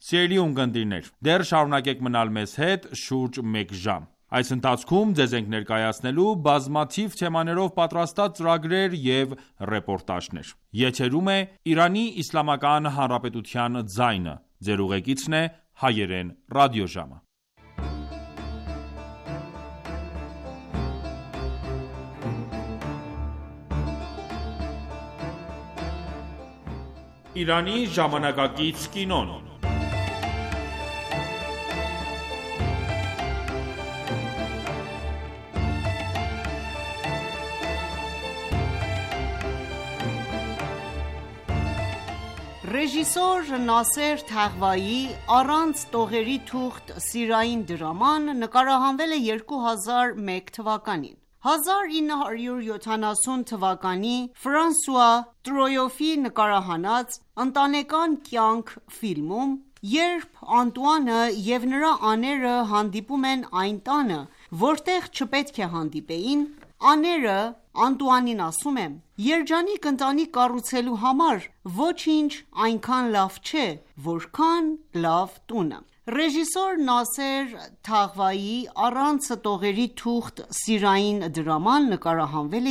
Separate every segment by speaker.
Speaker 1: Սիրելի ունկնդիրներ, դեռ շարունակեք մնալ մեզ հետ շուրջ մեկ ժամ։ Այս ընթացքում ձեզ ենք ներկայացնելու բազմաթիվ թեմաներով պատրաստած ծրագրեր և ռեպորտաժներ։ Եթերում է Իրանի Իսլամական Հանրապետության ձայնը։ Ձեր ուղեկիցն է Հայերեն ռադիոժամը։ Իրանի ժամանակակից կինոն։
Speaker 2: Ռեժիսոր Նասեր Թաղվայի «Առանց տողերի թուղթ» սիրային դրաման նկարահանվել է 2001 թվականին։ 1970 թվականի Ֆրանսուଆ Տրոյոֆի նկարահանած «Ընտանեկան կյանք» ֆիլմում, երբ Անտուանը և նրա աները հանդիպում են այն տանը, որտեղ չպետք է հանդիպեին, աները Անտուանին ասում են. «Երջանիկ ընտանիք կառուցելու համար ոչինչ այնքան լավ չէ, որքան լավ տունը»։ Ռեժիսոր Նասեր Թաղվայի «Առանց տողերի թուղթ» սիրային դրաման նկարահանվել է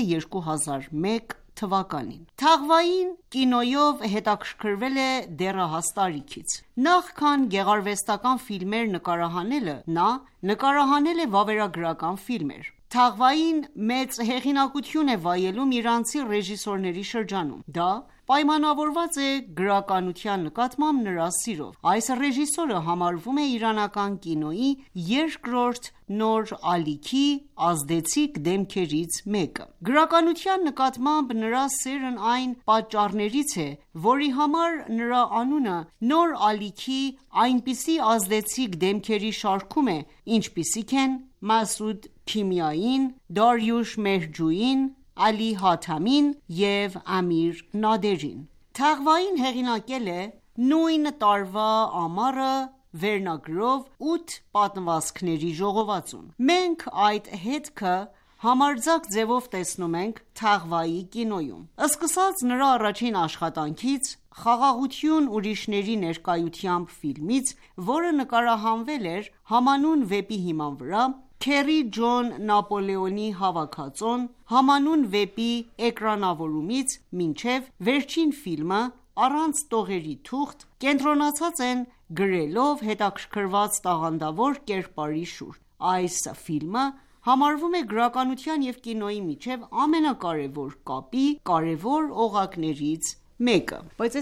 Speaker 2: 2001 թվականին։ Թաղվային կինոյով հետաքրքրվել է դեռահաս տարիքից։ Նախքան գեղարվեստական ֆիլմեր նկարահանելը, նա նկարահանել է վավերագրական ֆիլմեր։ Թաղվային մեծ հեղինակություն է վայելում իրանցի ռեժիսորների շրջանում։ Դա պայմանավորված է գրականության նկատմամբ նրա սիրով։ Այս ռեժիսորը համարվում է իրանական կինոյի երկրորդ նոր ալիքի ազդեցիկ դեմքերից մեկը։ Գրականության նկատմամբ նրա սերն այն պատճառներից է, որի համար նրա անունը նոր ալիքի այնպիսի ազդեցիկ դեմքերի շարքում է, ինչպիսիք են Մասուդ Քիմիային, Դարյուշ Մեհջուին, Ալի Հաթամին և Ամիր Նադերին։ Թաղվային հեղինակել է «Նույն տարվա ամառը» վերնագրով 8 պատմվածքների ժողովածուն։ Մենք այդ հետքը համարձակ ձևով տեսնում ենք Թաղվայի կինոյում։ Սկսած նրա առաջին աշխատանքից «Խաղաղություն ուրիշների ներկայությամբ» ֆիլմից, որը նկարահանվել էր համանուն վեպի հիման վրա, Քերի Ջոն Նապոլեոնի հավաքածոն համանուն վեպի էկրանավորումից մինչև վերջին ֆիլմը «Առանց տողերի թուղթ» կենտրոնացած են գրելով հետաքրքրված տաղանդավոր կերպարի շուրջ։ Այս ֆիլմը համարվում է գրականության և կինոյի միջև ամենակարևոր կապի կարևոր օղակներից մեկը։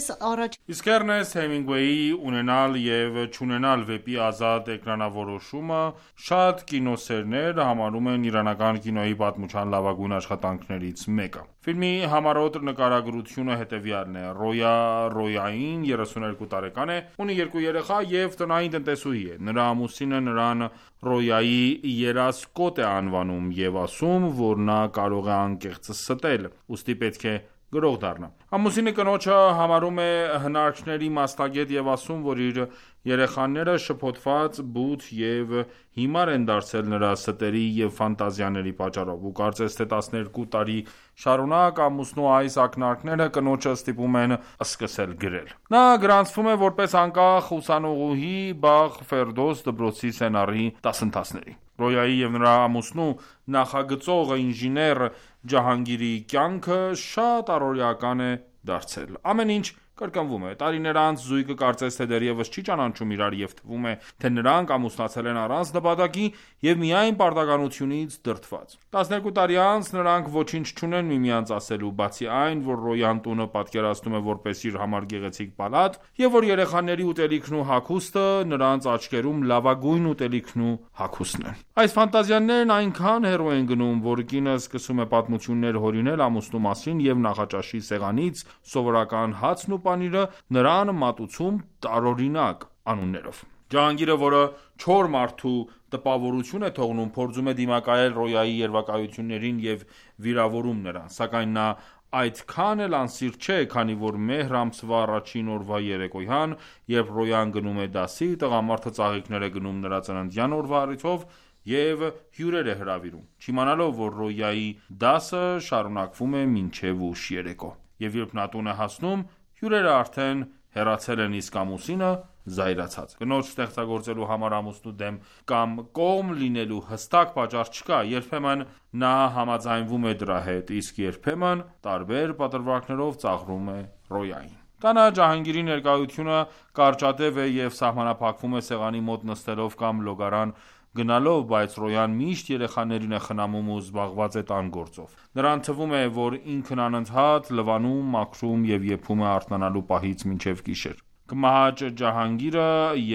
Speaker 1: Իսկ Էրնեստ Հեմինգուեյի «Ունենալ և չունենալ» վեպի ազատ էկրանավորումը շատ կինոսերներ համարում են իրանական կինոյի պատմության լավագույն աշխատանքներից մեկը։ Ֆիլմի համառոտ նկարագրությունը հետևյալն է. Ռոյա Ռոյային 32 տարեկան է, ունի 2 երեխա և տնային տնտեսուհի է։ Նրա ամուսինը նրան Ռոյայի երասկոտ է անվանում և ասում, որ նա կարող է անկեղծը ստել, ուստի պետք է գրող դառնա։ Ամուսինը կնոջը համարում է հնարքների մասնագետ և ասում, որ իր երեխաները շփոթված, բութ և հիմար են դարձել նրա ստերի և ֆանտազիաների պատճառով, ու կարծես թե 12 տարի շարունակ ամուսնու այս ակնարկները կնոջը ստիպում են սկսել գրել։ Նա գրանցվում է որպես անկախ ուսանողուհի Բաղ Ֆերդոս դպրոցի սցենարի դասընթացների։ Ռոյայի և նրա ամուսնու նախագծող ինժեներ Ջահանգիրի կյանքը շատ առօրեական է դարձել։ Ամեն ինչ կրկնվում է։ Տարիներ անց զույգը կարծես թե դեռևս չի ճանաչում իրար և թվում է, թե նրանք ամուսնացել են առանց նպատակի և միայն պարտականությունից դրդված։ 12 տարի անց նրանք ոչինչ չունեն միմյանց ասելու, բացի այն, որ Ռոյան տունը պատկերացնում է որպես իր համար գեղեցիկ պալատ, և որ երեխաների ուտելիքն ու հագուստը նրանց աչքերում լավագույն ուտելիքն ու հագուստն են։ Այս ֆանտազիաներն այնքան հեռու են գնում, որ կինը սկսում է պատմություններ հորինել ամուսնու մասին և նախաճաշի սեղանից սովորական հացն ու պանիրը նրան մատուցում տարօրինակ անուններով։ Ջահանգիրը, որը չոր մարդու տպավորություն է թողնում, փորձում է դիմակայել Ռոյայի երևակայություններին և վիրավորում նրան, սակայն նա այդքան էլ անսիրտ չէ, քանի որ մեհր ամսվա առաջին օրվա երեկոյան, երբ Ռոյան գնում է դասի, տղամարդը ծաղիկներ է գնում նրա ծննդյան օրվա առիթով և հյուրեր է հրավիրում, չիմանալով, որ Ռոյայի դասը շարունակվում է մինչև ուշ երեկո, և երբ նա տուն է հասնում, հյուրերը արդեն հեռացել են, իսկ ամուսինը զայրացած։ Կնոջ ստեղծագործելու համար ամուսնու դեմ կամ կողմ լինելու հստակ պատճառ չկա, երբեմն նա համաձայնվում է դրա հետ, իսկ երբեմն տարբեր պատրվակներով ծաղրում է Ռոյային։ Տանը Ջահանգիրի ներկայությունը կարճատև է և սահմանափակվում է սեղանի մոտ նստելով կամ լոգարան գնալով, բայց Ռոյան միշտ երեխաներին է խնամում ու զբաղված է տան գործով։ Նրան թվում է, որ ինքն անընդհատ լվանում, մաքրում և եփում է արթնանալու պահից մինչև գիշեր։ Կմահաճ Ջահանգիրը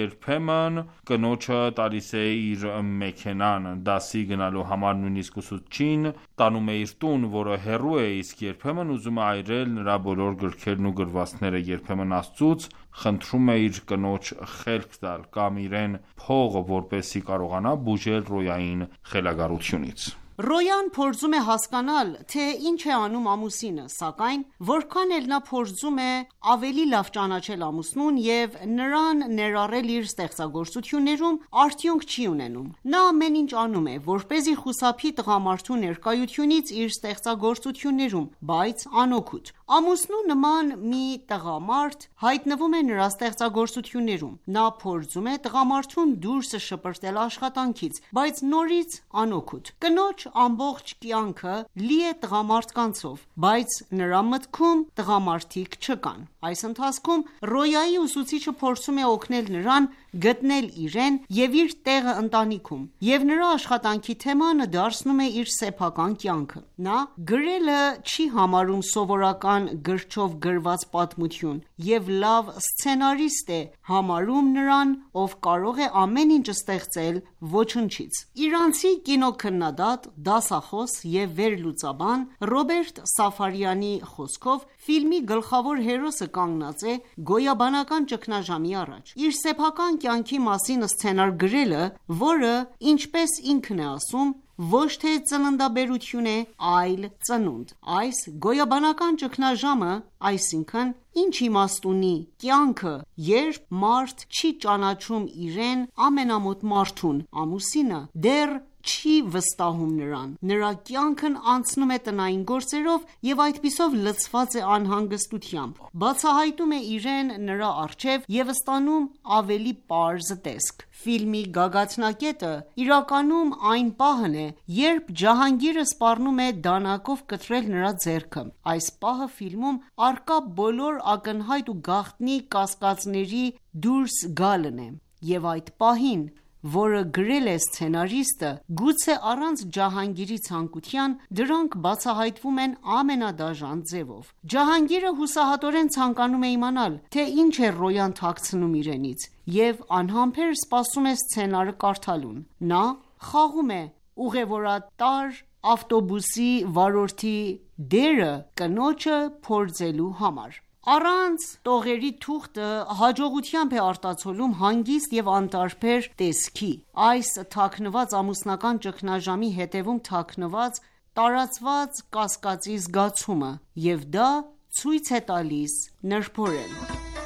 Speaker 1: երբեմն կնոջը տալիս է իր մեքենան դասի գնալու համար, նույնիսկ ուսուցչին տանում է իր տուն, որը հեռու է, իսկ երբեմն ուզում է այրել նրա բոլոր գրքերն ու գրվածքները, երբեմն Աստծուց խնդրում է իր կնոջ խելք տալ կամ իրեն փող, որպեսզի կարողանա բուժել Ռոյային խելագարությունից։
Speaker 2: Ռոյան փորձում է հասկանալ, թե ինչ է անում ամուսինը, սակայն որքան էլ նա փորձում է ավելի լավ ճանաչել ամուսնուն և նրան ներառել իր ստեղծագործություններում, արդյունք չի ունենում։ Նա ամեն ինչ անում է, որպեսզի խուսափի տղամարդու ներկայությունից իր ստեղծագործություններում, բայց անօգուտ։ Ամուսնու նման մի տղամարդ հայտնվում է նրա ստեղծագործություններում։ Նա փորձում է տղամարդուն դուրս շպրտել աշխատանքից, բայց նորից անօգուտ։ Կնոջ ամբողջ կյանքը լի է տղամարդկանցով, բայց նրա մտքում տղամարդիկ չկան։ Այս ընթացքում Ռոյայի ուսուցիչը փորձում է օգնել նրան գտնել իրեն և իր տեղը ընտանիքում, և նրա աշխատանքի թեման դարձնում է իր սեփական կյանքը։ Նա գրելը չի համարում սովորական գրչով գրված պատմություն և լավ սցենարիստ է համարում նրան, ով կարող է ամեն ինչ ստեղծել ոչնչից։ Իրանցի կինոքննադատ, դասախոս և վերլուծաբան Ռոբերտ Սաֆարյանի խոսքով, ֆիլմի գլխավոր հերոսը կանգնած է գոյաբանական ճգնաժամի առաջ։ Իր սեփական կյանքի մասին սցենար գրելը, որը, ինչպես ինքն է ասում, ոչ թե ծննդաբերություն է, այլ ծնունդ։ Այս գոյաբանական ճգնաժամը, այսինքն, ինչ իմաստ ունի կյանքը, երբ մարդ չի ճանաչում իրեն ամենամոտ մարդուն, ամուսինը, դեռ չի վստահում նրան։ Նրա կյանքն անցնում է տնային գործերով և այդպիսով լցված է անհանգստությամբ։ Բացահայտում է իրեն նրա առջև և ստանում ավելի պարզ տեսք։ Ֆիլմի գագաթնակետը իրականում այն պահն է, երբ Ջահանգիրը սպառնում է դանակով կտրել նրա ձեռքը։ Այս պահը ֆիլմում առկա բոլոր ակնհայտ ու գաղտնի կասկածների դուրս գալն է, և այդ պահին, որը գրել է սցենարիստը, գուցե առանց Ջահանգիրի ցանկության, դրանք բացահայտվում են ամենադաժան ձևով։ Ջահանգիրը հուսահատորեն ցանկանում է իմանալ, թե ինչ է Ռոյան թաքցնում իրենից, և անհամբեր սպասում է սցենարը կարդալուն։ Նա խաղում է ուղևորատար ավտոբուսի վարորդի դերը կնոջը փորձելու համար։ Առանց տողերի թուղթը հաջողությամբ է արտացոլում հանգիստ և անտարբեր տեսքի։ Այս թաքնված ամուսնական ճգնաժամի հետևում թաքնված տարածված կասկածի զգացումը, և դա ցույց է տալիս նրբորեն։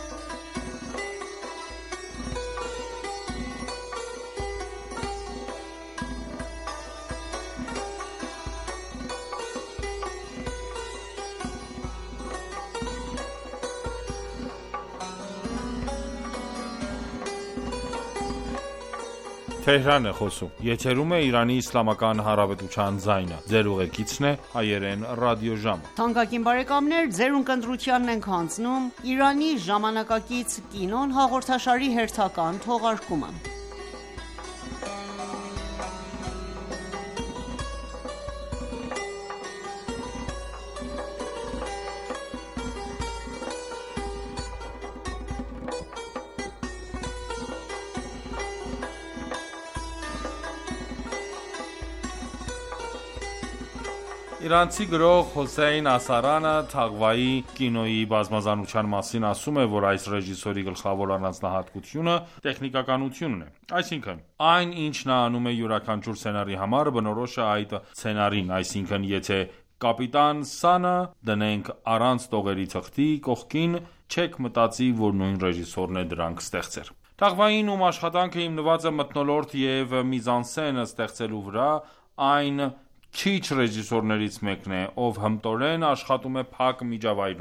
Speaker 1: Իրանցի գրող Հոսեյն Ասարանը Թաղվայի կինոյի բազմազանության մասին ասում է, որ այս ռեժիսորի գլխավոր առանձնահատկությունը տեխնիկականությունն է։ Այսինքն, այն ինչ նա անում է յուրաքանչյուր սցենարի համար, բնորոշ է այդ սցենարին, այսինքն, եթե Կապիտան Սանը դնենք առանց տողերի թղթի կողքին, չեք մտածի, որ նույն ռեժիսորն է դրանք ստեղծել։ Թաղվային, ում աշխատանքը հիմնված է մթնոլորտ և միզանսցեն ստեղծելու վրա, այն քիչ ռեժիսորներից մեկն է, ով հմտորեն աշխատում է փակ միջավայրում։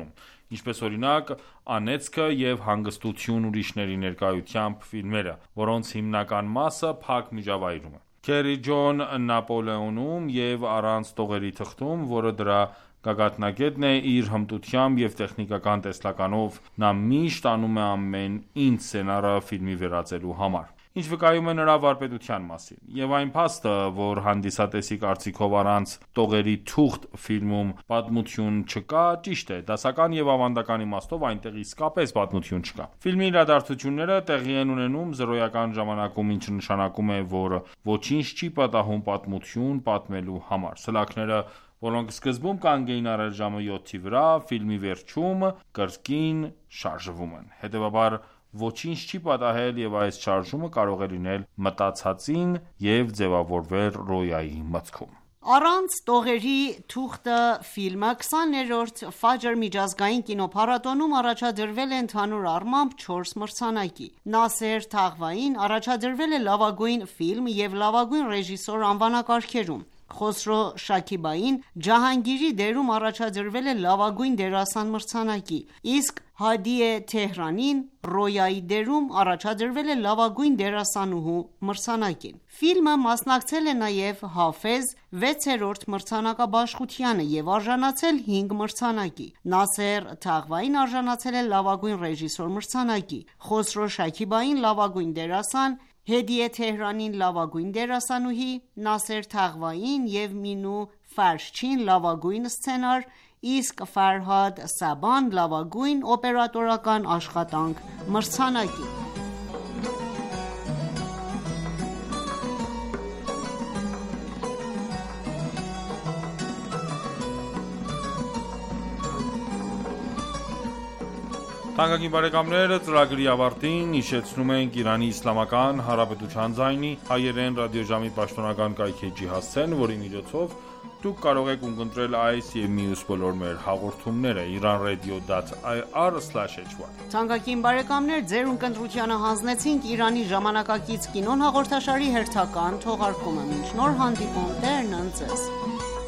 Speaker 1: ինչպես օրինակ «Անեծքը» և «Հանգստություն ուրիշների ներկայությամբ» ֆիլմերը, որոնց հիմնական մասը փակ միջավայրում է։ Քերի Ջոն Նապոլեոնում և «Առանց տողերի թղթում», որը դրա գագաթնակետն է, իր հմտությամբ և տեխնիկական տեսլականով նա միշտ անում է ամեն ինչ սցենարը ֆիլմի վերածելու համար, ինչ վկայում է նրա վարպետության մասին, և այն փաստը, որ հանդիսատեսի կարծիքով «Առանց տողերի թուղթ» ֆիլմում պատմություն չկա, ճիշտ է, դասական և ավանդական իմաստով այնտեղ իսկապես պատմություն չկա։ Ֆիլմի իրադարձությունները տեղի են ունենում զրոյական ժամանակում, ինչը նշանակում է, որ ոչինչ չի պատահում պատմություն պատմելու համար։ Սլաքները, որոնք սկզբում կանգ էին առել ժամը 7-ի վրա, ֆիլմի վերջում կրկին շարժվում են։ Հետևաբար ոչինչ չի պատահել և այս շարժումը կարող է լինել մտածածին և ձևավորվել Ռոյայի մտքում։
Speaker 2: «Առանց տողերի թուղթը» ֆիլմը 20-րդ Ֆաջր միջազգային կինոփառատոնում առաջադրվել է ընդհանուր առմամբ 4 մրցանակի։ Նասեր Թաղվային առաջադրվել է լավագույն ֆիլմ և լավագույն ռեժիսոր անվանակարգերում։ Խոսրո Շաքիբային Ջահանգիրի դերում առաջադրվել է լավագույն դերասան մրցանակի, իսկ Հադիե Թեհրանին Ռոյայի դերում առաջադրվել է լավագույն դերասանուհու մրցանակին։ Ֆիլմը մասնակցել է նաև Հաֆեզ 6-րդ մրցանակաբաշխությանը և արժանացել 5 մրցանակի։ Նասեր Թաղվային արժանացել է լավագույն ռեժիսոր մրցանակի, Խոսրո Շաքիբային լավագույն դերասան, Հեդիե Թեհրանին լավագույն դերասանուհի, Նասեր Թաղվային և Մինու Ֆարշչին լավագույն սցենար, իսկ Ֆարհադ Սաբան լավագույն օպերատորական աշխատանք մրցանակի։
Speaker 1: Թանկագին բարեկամներ, ծրագրի ավարտին հիշեցնում ենք Իրանի Իսլամական Հանրապետության ձայնի հայերեն ռադիոժամի պաշտոնական կայքէջի հասցեն, որի միջոցով դուք կարող եք ունկնդրել այս և մյուս բոլոր մեր հաղորդումները iranradio.ir/hy։
Speaker 2: Թանկագին բարեկամներ, ձեր ունկնդրությանը հանձնեցինք Իրանի ժամանակակից կինոն հաղորդաշարի հերթական թողարկումը։ Մինչ նոր հանդիպում, Տերն ընդ ձեզ։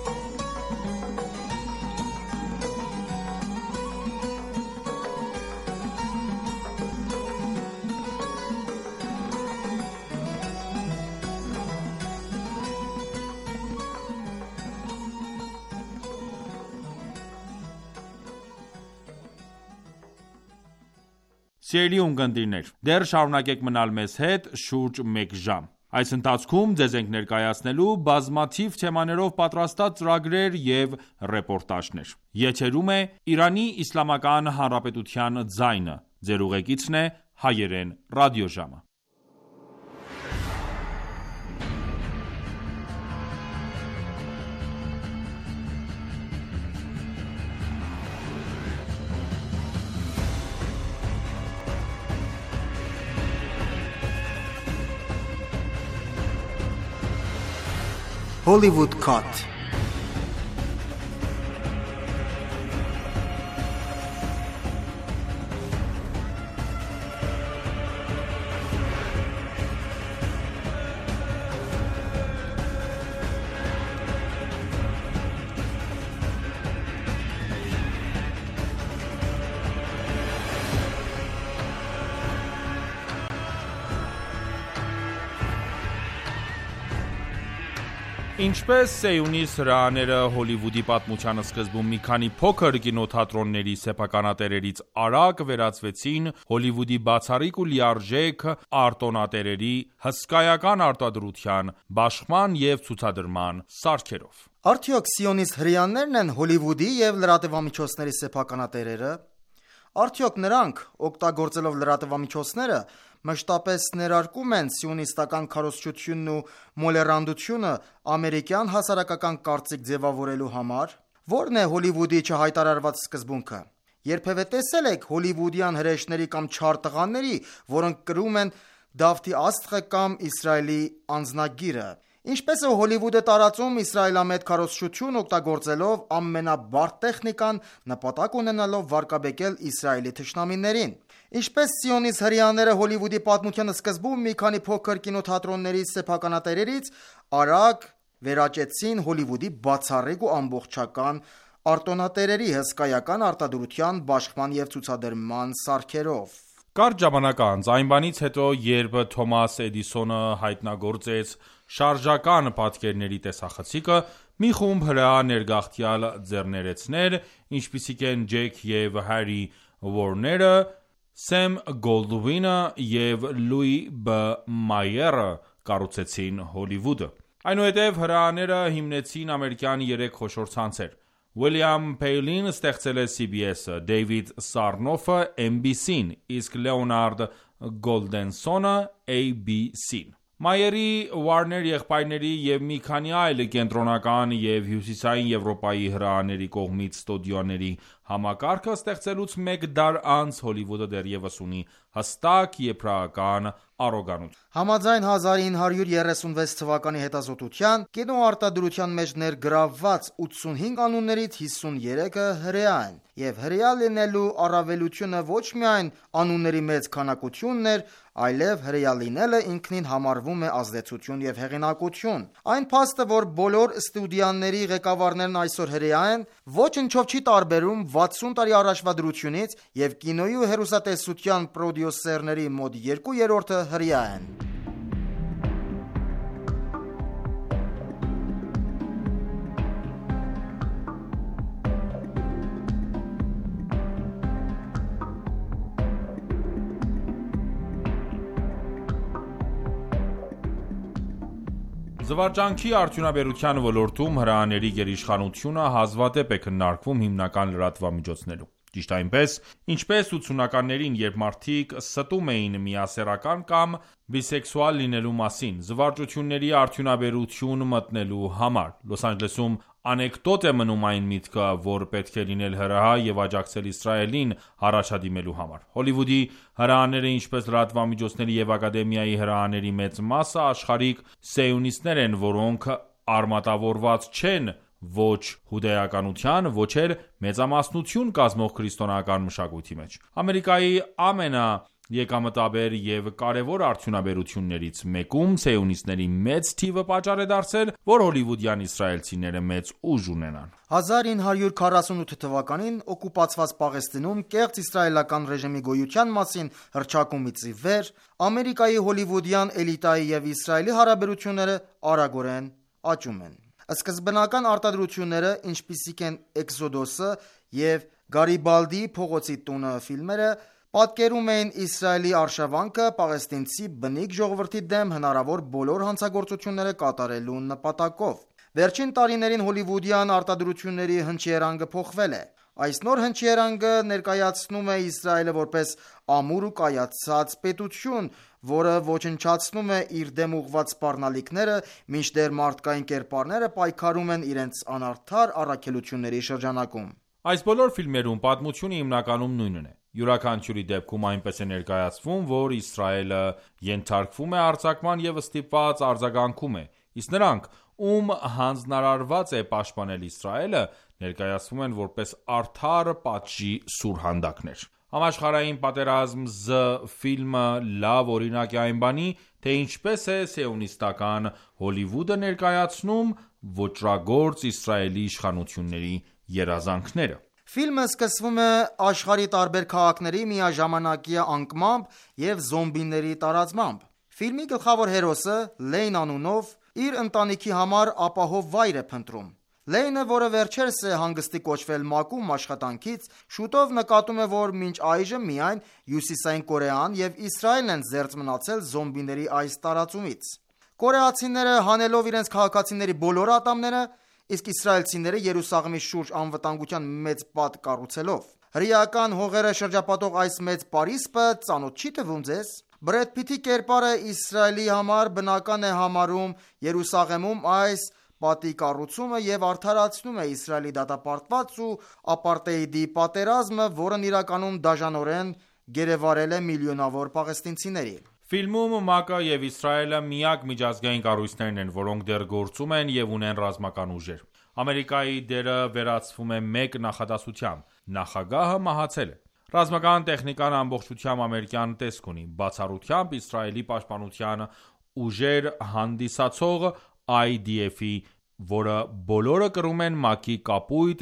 Speaker 1: Սիրելի ունկնդիրներ, դեռ շարունակեք մնալ մեզ հետ շուրջ մեկ ժամ։ Այս ընթացքում ձեզ ենք ներկայացնելու բազմաթիվ թեմաներով պատրաստած ծրագրեր և ռեպորտաժներ։ Եթերում է Իրանի Իսլամական Հանրապետության ձայնը։ Ձեր ուղեկիցն է հայերեն ռադիոժամը։
Speaker 3: Hollywood Cut.
Speaker 1: Ինչպես Սեյունիստ հրեաները Հոլիվուդի պատմության սկզբում մի քանի փոքր կինոթատրոնների սեփականատերերից արագ վերածվեցին Հոլիվուդի բացառիկ ու լիարժեք արտոնատերերի, հսկայական արտադրության, բաշխման և ցուցադրման սարքերով։
Speaker 3: Արդյոք սիոնիստ հրեաներն են Հոլիվուդի և լրատվամիջոցների սեփականատերերը։ Արդյոք նրանք, օգտագործելով լրատվամիջոցները, մշտապես ներարկում են սիոնիստական քարոզչությունն ու մոլեռանդությունը ամերիկյան հասարակական կարծիք ձևավորելու համար։ Ո՞րն է Հոլիվուդի չհայտարարված սկզբունքը։ Երբևէ տեսել եք հոլիվուդյան հրեշների կամ չար տղաների, որոնք կրում են Դավթի աստղը կամ Իսրայելի անձնագիրը։ Ինչպես է Հոլիվուդը տարածում իսրայելամետ քարոզչություն օգտագործելով ամենաբարդ տեխնիկան, նպատակ ունենալով վարկաբեկել Իսրայելի թշնամիներին։ Ինչպես սիոնիստ հրեաները Հոլիվուդի պատմության սկզբում մի քանի փոքր կինոթատրոնների սեփականատերերից արագ վերաճեցին Հոլիվուդի բացառիկ ու ամբողջական արտոնատերերի հսկայական արտադրության, բաշխման և ցուցադրման սարքերով։
Speaker 1: Կարճ ժամանակ անց, այն բանից հետո, երբ Թոմաս Էդիսոնը հայտնագործեց շարժական պատկերների տեսախցիկը, մի խումբ հրեա ներգաղթյալ ձեռներեցներ, ինչպիսիք են Ջեք և Հարի Ուորները, Սեմ Գոլդվինը և Լուի B. Մայերը կառուցեցին Հոլիվուդը։ Այնուհետև հրեաները հիմնեցին ամերիկյան 3 խոշոր ցանցեր։ Ուիլյամ Փեյլին ստեղծել է CBS-ը, Դեյվիդ Սարնոֆը NBC-ն, իսկ Լեոնարդ Գոլդենսոնը ABC-ն։ Մայերի, Ուորներ եղբայրների և մի քանի այլ կենտրոնական և հյուսիսային Եվրոպայի հրեաների կողմից ստուդիոների համակարգը ստեղծելուց մեկ դար անց Հոլիվուդը դեռևս ունի հստակ եբրայական առոգանություն։
Speaker 3: Համաձայն 1936 թվականի հետազոտության, կինոարտադրության մեջ ներգրավված 85 անուններից 53-ը հրեա են, և հրեա լինելու առավելությունը ոչ միայն անունների մեծ քանակությունն էր, այլև հրեա լինելը ինքնին համարվում է ազդեցություն և հեղինակություն։ Այն փաստը, որ բոլոր ստուդիաների ղեկավարներն այսօր հրեա են, ոչնչով չի տարբերում 60 տարի առաջվա դրությունից, և կինոյի ու հեռուստատեսության պրոդյուսերների մոտ 2/3-ը հրեա են։
Speaker 1: Զվարճանքի արդյունաբերության ոլորտում հրեաների գերիշխանությունը հազվադեպ է քննարկվում հիմնական լրատվամիջոցներում։ Ճիշտ այնպես, ինչպես 80-ականներին, երբ մարդիկ ստում էին միասեռական կամ բիսեքսուալ լինելու մասին, զվարճությունների արդյունաբերություն մտնելու համար։ Լոս Անջելեսում անեկդոտ է մնում այն միտքը, որ պետք է լինել հրեա և աջակցել Իսրայելին առաջադիմելու համար։ Հոլիվուդի հրեաները, ինչպես լրատվամիջոցների և ակադեմիայի հրեաների մեծ մասը, աշխարհիկ սիոնիստներ են, որոնք արմատավորված չեն ոչ հուդայականության, ոչ էլ մեծամասնություն կազմող քրիստոնեական մշակույթի մեջ։ Ամերիկայի ամենաեկամտաբեր և կարևոր արդյունաբերություններից մեկում սիոնիստների մեծ թիվը պատճառ է դարձել, որ հոլիվուդյան իսրայելցիները մեծ ուժ ունենան։
Speaker 3: 1948 թվականին օկուպացված Պաղեստինում կեղծ իսրայելական ռեժիմի գոյության մասին հռչակումից ի վեր Ամերիկայի հոլիվուդյան էլիտայի և Իսրայելի հարաբերությունները արագորեն աճում են։ Սկզբնական արտադրությունները, ինչպիսիք են Էքսոդոսը և Գարիբալդիի փողոցի տունը ֆիլմերը, պատկերում էին Իսրայելի արշավանքը պաղեստինցի բնիկ ժողովրդի դեմ հնարավոր բոլոր հանցագործությունները կատարելու նպատակով։ Վերջին տարիներին հոլիվուդյան արտադրությունների հնչյերանգը փոխվել է։ Այս նոր հնչյերանգը ներկայացնում է Իսրայելը որպես ամուր ու կայացած պետություն, որը ոչնչացնում է իր դեմ ուղղված սպառնալիքները, մինչդեռ մարդկային կերպարները պայքարում են իրենց անարդար առաքելությունների շրջանակում։
Speaker 1: Այս բոլոր ֆիլմերում պատմությունը հիմնականում նույնն է։ Յուրաքանչյուրի դեպքում այնպես է ներկայացվում, որ Իսրայելը ենթարկվում է արձակման և ստիպված արձագանքում է, իսկ նրանք, ում հանձնարարված է պաշտպանել Իսրայելը, ներկայացվում են որպես արդար պատժի սուրհանդակներ։ Համաշխարհային պատերազմ Z ֆիլմը լավ օրինակ է այն բանի, թե ինչպես է սիոնիստական Հոլիվուդը ներկայացնում ոճրագործ Իսրայելի իշխանությունների երազանքները։
Speaker 3: Ֆիլմը սկսվում է աշխարհի տարբեր քաղաքների միաժամանակյա անկմամբ և զոմբիների տարածմամբ։ Ֆիլմի գլխավոր հերոսը Լեյն անունով իր ընտանիքի համար ապահով վայր է փնտրում։ Լեյնը, որը վերջերս է հանգստի կոչվել մակում աշխատանքից, շուտով նկատում է, որ մինչ այժմ միայն Հյուսիսային Կորեան և Իսրայելն են զերծ մնացել զոմբիների այս տարածումից։ Կորեացիները հանելով իրենց քաղաքացիների բոլոր ատամները, իսկ իսրայելցիները Երուսաղեմի շուրջ անվտանգության մեծ պատ կառուցելով։ Հրեական հողերը շրջապատող այս մեծ պարիսպը ծանոթ չի թվում ձեզ։ Բրեդ Փիթի կերպարը Իսրայելի համար բնական է համարում Երուսաղեմում այս պատի կառուցումը և արդարացնում է Իսրայելի դատապարտված ու ապարտեիդի պատերազմը, որն իրականում դաժանորեն գերեվարել է միլիոնավոր պաղեստինցիների։
Speaker 1: Ֆիլմում ՄԱԿ-ը և Իսրայելը միակ միջազգային կառույցներն են, որոնք դեռ գործում են և ունեն ռազմական ուժեր։ Ամերիկայի դերը վերացվում է մեկ նախադասությամբ՝ նախագահը մահացել է։ Ռազմական տեխնիկան ամբողջությամբ ամերիկյան տեսք ունի, բացառությամբ Իսրայելի պաշտպանության ուժեր հանդիսացող IDF-ի, որը բոլորը կրում են ՄԱԿ-ի կապույտ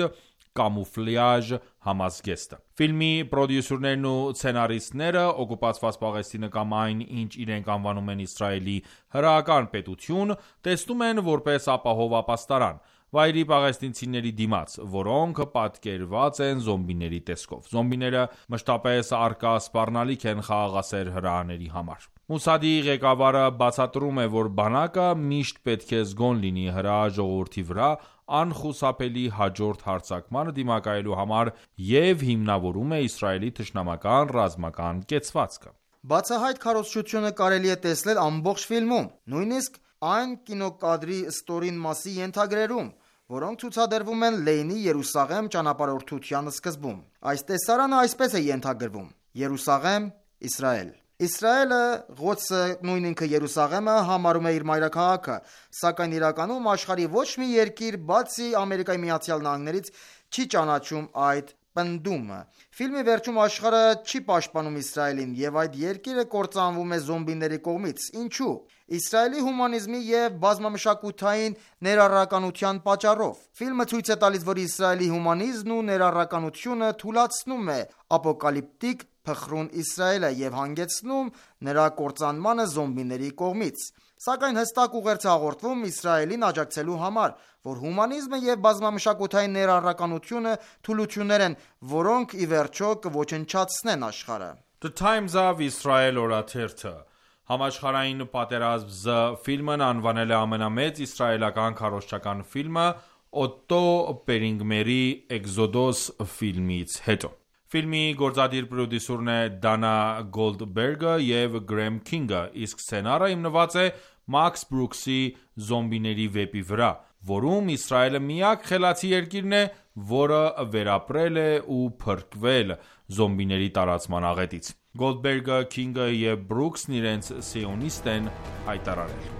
Speaker 1: կամուֆլյաժ համազգեստը։ Ֆիլմի պրոդյուսերներն ու սցենարիստները օկուպացված Պաղեստինը կամ այն, ինչ իրենք անվանում են Իսրայելի հրեական պետություն, տեսնում են որպես ապահով ապաստարան, վայրի պաղեստինցիների դիմաց, որոնք պատկերված են զոմբիների տեսքով։ Զոմբիները մշտապես առկա սպառնալիք են խաղաղասեր հրեաների համար։ Մոսադի ղեկավարը բացատրում է, որ բանակը միշտ պետք է զգոն լինի հրեա ժողովրդի վրա անխուսափելի հաջորդ հարձակմանը դիմակայելու համար և հիմնավորում է Իսրայելի թշնամական ռազմական կեցվածքը։
Speaker 3: Բացահայտ քարոզչությունը կարելի է տեսնել ամբողջ ֆիլմում, նույնիսկ այն կինոկադրի ստորին մասի ենթագրերում, որոնք ցուցադրվում են Լեյնի Երուսաղեմ ճանապարհորդության սկզբում։ Այս տեսարանը այսպես է ենթագրվում. Երուսաղեմ, Իսրայել։ Իսրայելը Ղոդսը, նույն ինքը Երուսաղեմը համարում է իր մայրաքաղաքը, սակայն իրականում աշխարհի ոչ մի երկիր, բացի Ամերիկայի Միացյալ Նահանգներից, չի ճանաչում այդ պնդումը։ Ֆիլմի վերջում աշխարհը չի պաշտպանում Իսրայելին, եւ այդ երկիրը կործանվում է զոմբիների կողմից։ Ինչու՞։ Իսրայելի հումանիզմի եւ բազմամշակութային ներառականության պատճառով։ Ֆիլմը ցույց է տալիս, որ Իսրայելի հումանիզմն ու ներառականությունը թուլացնում է ապոկալիպտիկ փխրուն Իսրայելը եւ հանգեցնում նրա կործանմանը զոմբիների կողմից։ Սակայն հստակ ուղերձ հաղորդվում Իսրայելին աջակցելու համար, որ հումանիզմը եւ բազմամշակութային ներառականությունը թուլություններ են, որոնք ի վերջո կոչնչացնեն աշխարհը։
Speaker 1: The Times of Israel օրաթերթը համաշխարհային պատերազմ З ֆիլմն անվանել է ամենամեծ իսրայելական քարոզչական ֆիլմը Օտտո Պերինգմերի Էքզոդոս ֆիլմից հետո։ Ֆիլմի գործադիր պրոդյուսերն է Դանա Գոլդբերգը և Գրեմ Քինգը, իսկ սցենարը հիմնված է Մաքս Բրուքսի «Զոմբիների» վեպի վրա, որում Իսրայելը միակ խելացի երկիրն է, որը վերապրել է ու փրկվել զոմբիների տարածման աղետից։ Գոլդբերգը, Քինգը և Բրուքսն իրենց սիոնիստ են հայտարարել։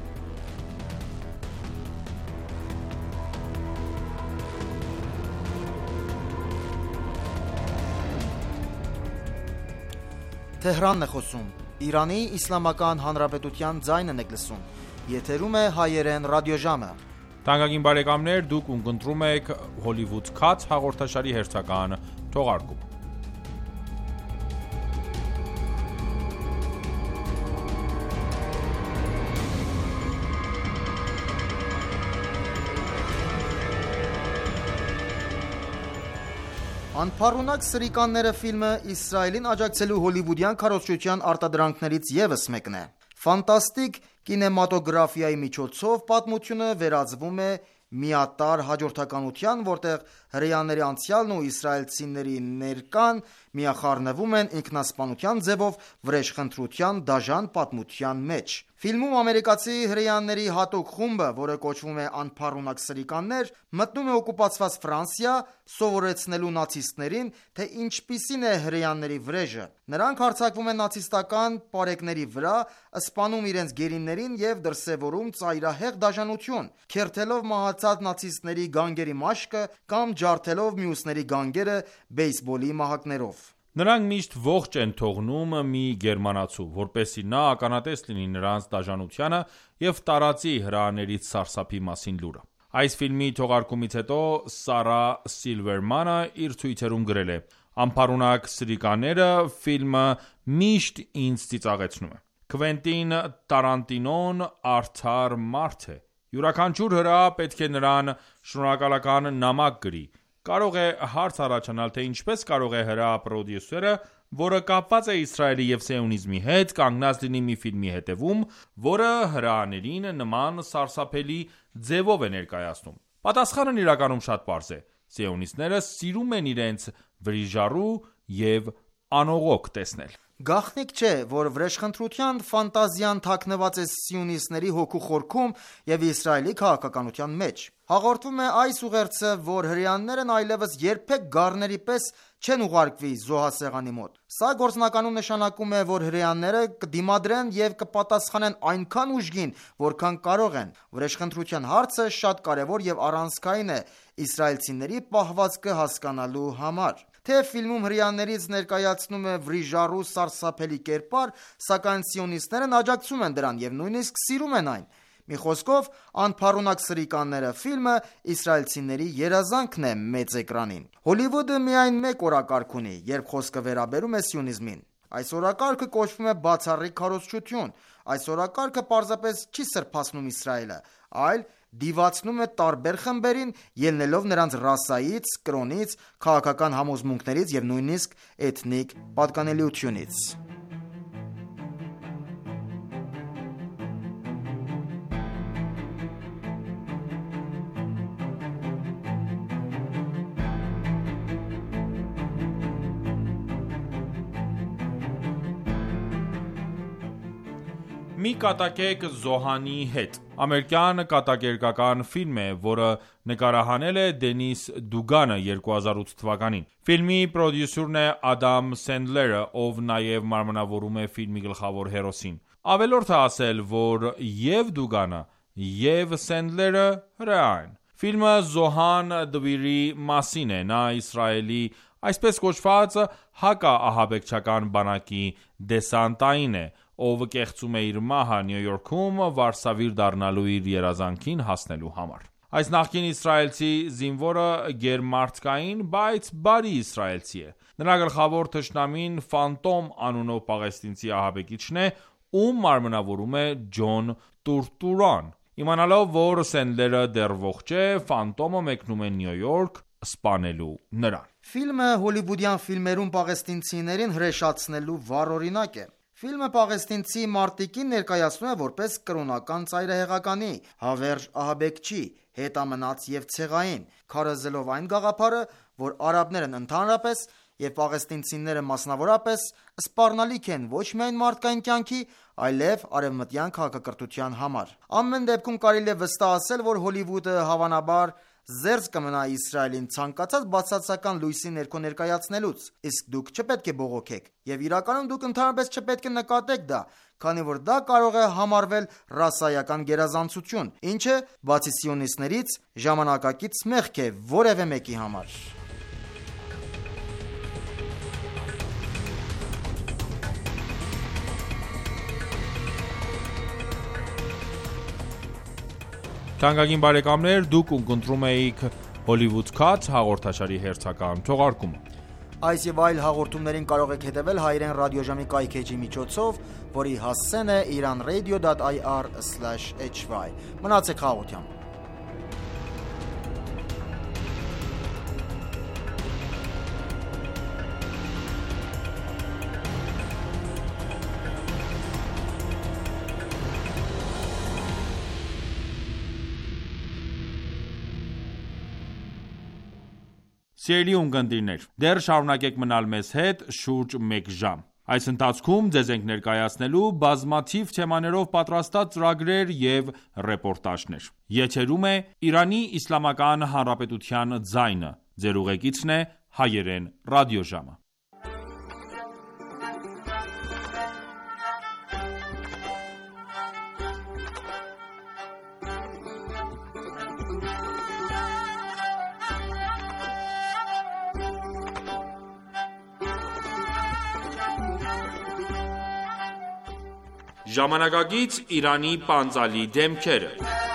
Speaker 3: Թեհրանն է խոսում։ Իրանի Իսլամական Հանրապետության ձայնն եք լսում։ Եթերում է հայերեն ռադիոժամը։
Speaker 1: Թանկագին բարեկամներ, դուք ունկնդրում եք Hollywood Cuts հաղորդաշարի հերթական թողարկումը։
Speaker 3: Անփառունակ սրիկանները ֆիլմը Իսրայելին աջակցելու հոլիվուդյան քարոզչության արտադրանքներից ևս մեկն է։ Ֆանտաստիկ կինեմատոգրաֆիայի միջոցով պատմությունը վերածվում է միատարր հաջորդականության, որտեղ հրեաների անցյալն ու իսրայելցիների ներկան միախառնվում են ինքնասպանության ձևով վրեժխնդրության դաժան պատմության մեջ։ Ֆիլմում ամերիկացի հրեաների հատուկ խումբը, որը կոչվում է անփառունակ սրիկաններ, մտնում է օկուպացված Ֆրանսիա, սովորեցնելու նացիստներին, թե ինչպիսին է հրեաների վրեժը։ Նրանք հարձակվում են նացիստական պարեկների վրա, սպանում իրենց գերիներին եւ դրսեւորում ծայրահեղ դաժանություն, քերթելով մահացած նացիստների գանգերի մաշկը կամ ջարդելով մյուսների գանգերը բեյսբոլի մահակներով։
Speaker 1: Նրանք միշտ ողջ են թողնում մի գերմանացու, որպեսզի նա ականատես լինի նրանց դաժանությանը և տարածի հրեաներից սարսափի մասին լուրը։ Այս ֆիլմի թողարկումից հետո Սարա Սիլվերմանը իր թույթերում գրել է. «Անփառունակ սրիկաները» ֆիլմը միշտ ինձ ծիծաղեցնում է։ Քվենտին Տարանտինոն արդար մարդ է։ Յուրաքանչյուր հրեա պետք է նրան շնորհակալական նամակ գրի։ Կարող է հարց առաջանալ, թե ինչպես կարող է հրեա պրոդյուսերը, որը կապված է Իսրայելի և սիոնիզմի հետ, կանգնած լինի մի ֆիլմի հետևում, որը հրեաներին նման սարսափելի ձևով է ներկայացնում։ Պատասխանն իրականում շատ պարզ է։ Սիոնիստները սիրում են իրենց վրիժառու և անողոք տեսնել։
Speaker 3: Գաղտնիք չէ, որ վրեժխնդրության ֆանտազիան թաքնված է սիոնիստների հոգու խորքում և Իսրայելի քաղաքականության մեջ։ Հաղորդվում է այս ուղերձը, որ հրեաներն այլևս երբեք գառների պես չեն ուղարկվի զոհասեղանի մոտ։ Սա գործնականում նշանակում է, որ հրեաները կդիմադրեն և կպատասխանեն այնքան ուժգին, որքան կարող են։ Վրեժխնդրության հարցը շատ կարևոր և առանցքային է իսրայելցիների պահվածքը հասկանալու համար։ Թե ֆիլմում հրեաներից ներկայացնում է վրիժառու սարսափելի կերպար, սակայն սիոնիստներն աջակցում են դրան և նույնիսկ սիրում են այն։ Մի խոսքով, «Անփառունակ սրիկանները» ֆիլմը իսրայելցիների երազանքն է մեծ էկրանին։ Հոլիվուդը միայն մեկ օրակարգ ունի, երբ խոսքը վերաբերում է սիոնիզմին։ Այս օրակարգը կոչվում է բացառիկ քարոզչություն։ Այս օրակարգը պարզապես չի սրբացնում Իսրայելը, այլ դիվացնում է տարբեր խմբերին, ելնելով նրանց ռասայից, կրոնից, քաղաքական համոզմունքներից և նույնիսկ էթնիկ պատկանելիությունից։
Speaker 1: Մի կատակեք Զոհանի հետ ամերիկյան կատակերգական ֆիլմ է, որը նկարահանել է Դենիս Դուգանը 2008 թվականին։ Ֆիլմի պրոդյուսերն է Ադամ Սենդլերը, ով նաև մարմնավորում է ֆիլմի գլխավոր հերոսին։ Ավելորդ է ասել, որ և Դուգանը, և Սենդլերը հրեա են։ Ֆիլմը Զոհան Դվիրի մասին է։ Նա Իսրայելի այսպես կոչված հակաահաբեկչական բանակի դեսանտային է, ով կեղծում է իր մահը Նյու Յորքում վարսավիր դառնալու իր երազանքին հասնելու համար։ Այս նախկին իսրայելցի զինվորը գերմարդկային, բայց բարի իսրայելցի է։ Նրա գլխավոր թշնամին Ֆանտոմ անունով պաղեստինցի ահաբեկիչն է, ում մարմնավորում է Ջոն Տուրտուրան։ Իմանալով, որ Սենդլերը դեռ ողջ է, Ֆանտոմը մեկնում է Նյու Յորք սպանելու նրան։
Speaker 3: Ֆիլմը հոլիվուդյան ֆիլմերում պաղեստինցիներին հրեշացնելու վառ օրինակ է։ Ֆիլմը պաղեստինցի մարտիկին ներկայացնում է որպես կրոնական ծայրահեղականի, հավերժ ահաբեկչի, հետամնաց և ցեղային, քարոզելով այն գաղափարը, որ արաբներն ընդհանրապես և պաղեստինցիները մասնավորապես սպառնալիք են ոչ միայն մարդկային կյանքի, այլև արևմտյան քաղաքակրթության համար։ Ամեն դեպքում կարելի է վստահ ասել, որ Հոլիվուդը հավանաբար զերծ կմնա Իսրայելին ցանկացած բացասական լույսի ներքո ներկայացնելուց, իսկ դուք չպետք է բողոքեք, եւ իրականում դուք ընդհանրապես չպետք է նկատեք դա, քանի որ դա կարող է համարվել ռասայական գերազանցություն, ինչը բացի սիոնիստներից ժամանակակից մեղք է որևէ մեկի համար։
Speaker 1: Թանկագին բարեկամներ, դուք ունկնդրում էիք Hollywood Cut հաղորդաշարի հերթական թողարկումը։
Speaker 3: Այս եւ այլ հաղորդումներին կարող եք հետևել հայերեն ռադիոժամի կայքեջի միջոցով, որի հասցեն է iranradio.ir/hy։ Մնացեք հաղորդյալ։
Speaker 1: Սիրելի ունկնդիրներ, դեռ շարունակեք մնալ մեզ հետ շուրջ 1 ժամ։ Այս ընթացքում ձեզ ենք ներկայացնելու բազմաթիվ թեմաներով պատրաստած ծրագրեր և ռեպորտաժներ։ Եթերում է Իրանի Իսլամական Հանրապետության ձայնը։ Ձեր ուղեկիցն է հայերեն ռադիոժամը։ Ժամանակակից Իրանի պանծալի դեմքերը։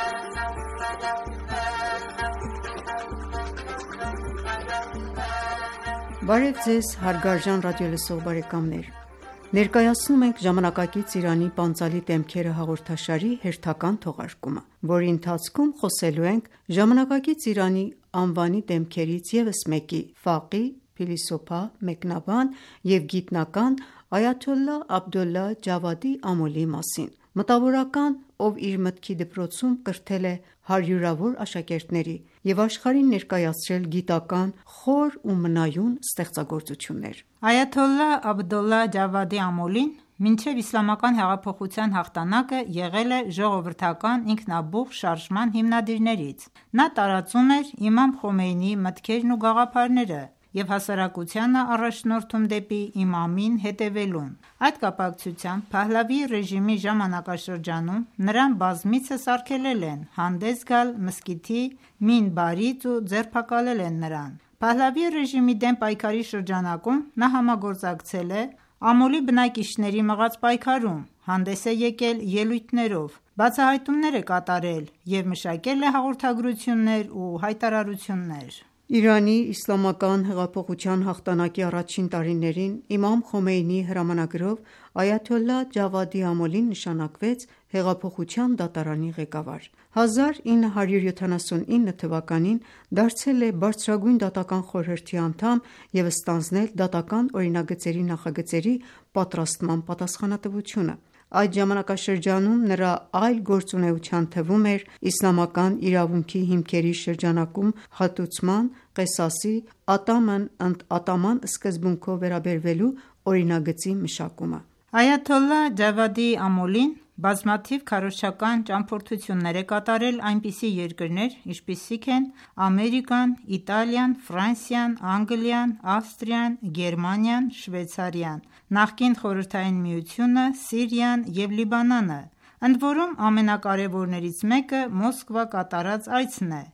Speaker 2: Բարև ձեզ, հարգարժան ռադիոլսող բարեկամներ։ Ներկայացնում ենք ժամանակակից Իրանի պանծալի դեմքերը հաղորդաշարի հերթական թողարկումը, որի ընթացքում խոսելու ենք ժամանակակից Իրանի անվանի դեմքերից ևս մեկի՝ ֆաղիհ, փիլիսոփա, մեկնաբան և գիտնական Այաթոլլահ Աբդոլլահ Ջավադի Ամոլիի մասին։ Մտավորական, ով իր մտքի դպրոցում կրթել է հարյուրավոր աշակերտների և աշխարհին ներկայացրել գիտական խոր ու մնայուն ստեղծագործություններ։
Speaker 4: Այաթոլլահ Աբդոլլահ Ջավադի Ամոլին մինչև իսլամական հեղափոխության հաղթանակը եղել է ժողովրդական ինքնաբուխ շարժման հիմնադիրներից։ Նա տարածում էր իմամ Խոմեյնիի մտքերն ու գաղափարները և հասարակությանը առաջնորդում դեպի իմամին հետևելուն։ Այդ կապակցությամբ Փահլավիի ռեժիմի ժամանակաշրջանում նրան բազմիցս արգելել են հանդես գալ մզկիթի մինբարից ու ձերբակալել են նրան։ Փահլավիի ռեժիմի դեմ պայքարի շրջանակում նա համագործակցել է Ամոլի բնակիչների մղած պայքարում, հանդես է եկել ելույթներով, բացահայտումներ է կատարել և մշակել է հաղորդագրություններ ու հայտարարություններ:
Speaker 2: Իրանի իսլամական հեղափոխության հաղթանակի առաջին տարիներին իմամ Խոմեյնիի հրամանագրով այաթոլլահ Ջավադի Ամոլին նշանակվեց հեղափոխության դատարանի ղեկավար: 1979 թվականին դարձել է բարձրագույն դատական խորհրդի անդամ և ստանձնել դատական օրինագծերի նախագծերի պատրաստման պատասխանատվությունը: Այդ ժամանակաշրջանում նրա այլ գործունեության թվում էր իսլամական իրավունքի հիմքերի շրջանակում հատուցման, Ղեսասի, ատամն ընդ ատաման սկզբունքով վերաբերվելու օրինագծի մշակումը:
Speaker 4: Այաթոլլահ Ջավադի Ամոլին բազմաթիվ քարոզչական ճամփորդություններ է կատարել այնպիսի երկրներ, ինչպիսիք են Ամերիկան, Իտալիան, Ֆրանսիան, Անգլիան, Ավստրիան, Գերմանիան, Շվեյցարիան, նախկին Խորհրդային Միությունը, Սիրիան և Լիբանանը, ընդորում ամենակարևորներից մեկը Մոսկվա կատարած այցն է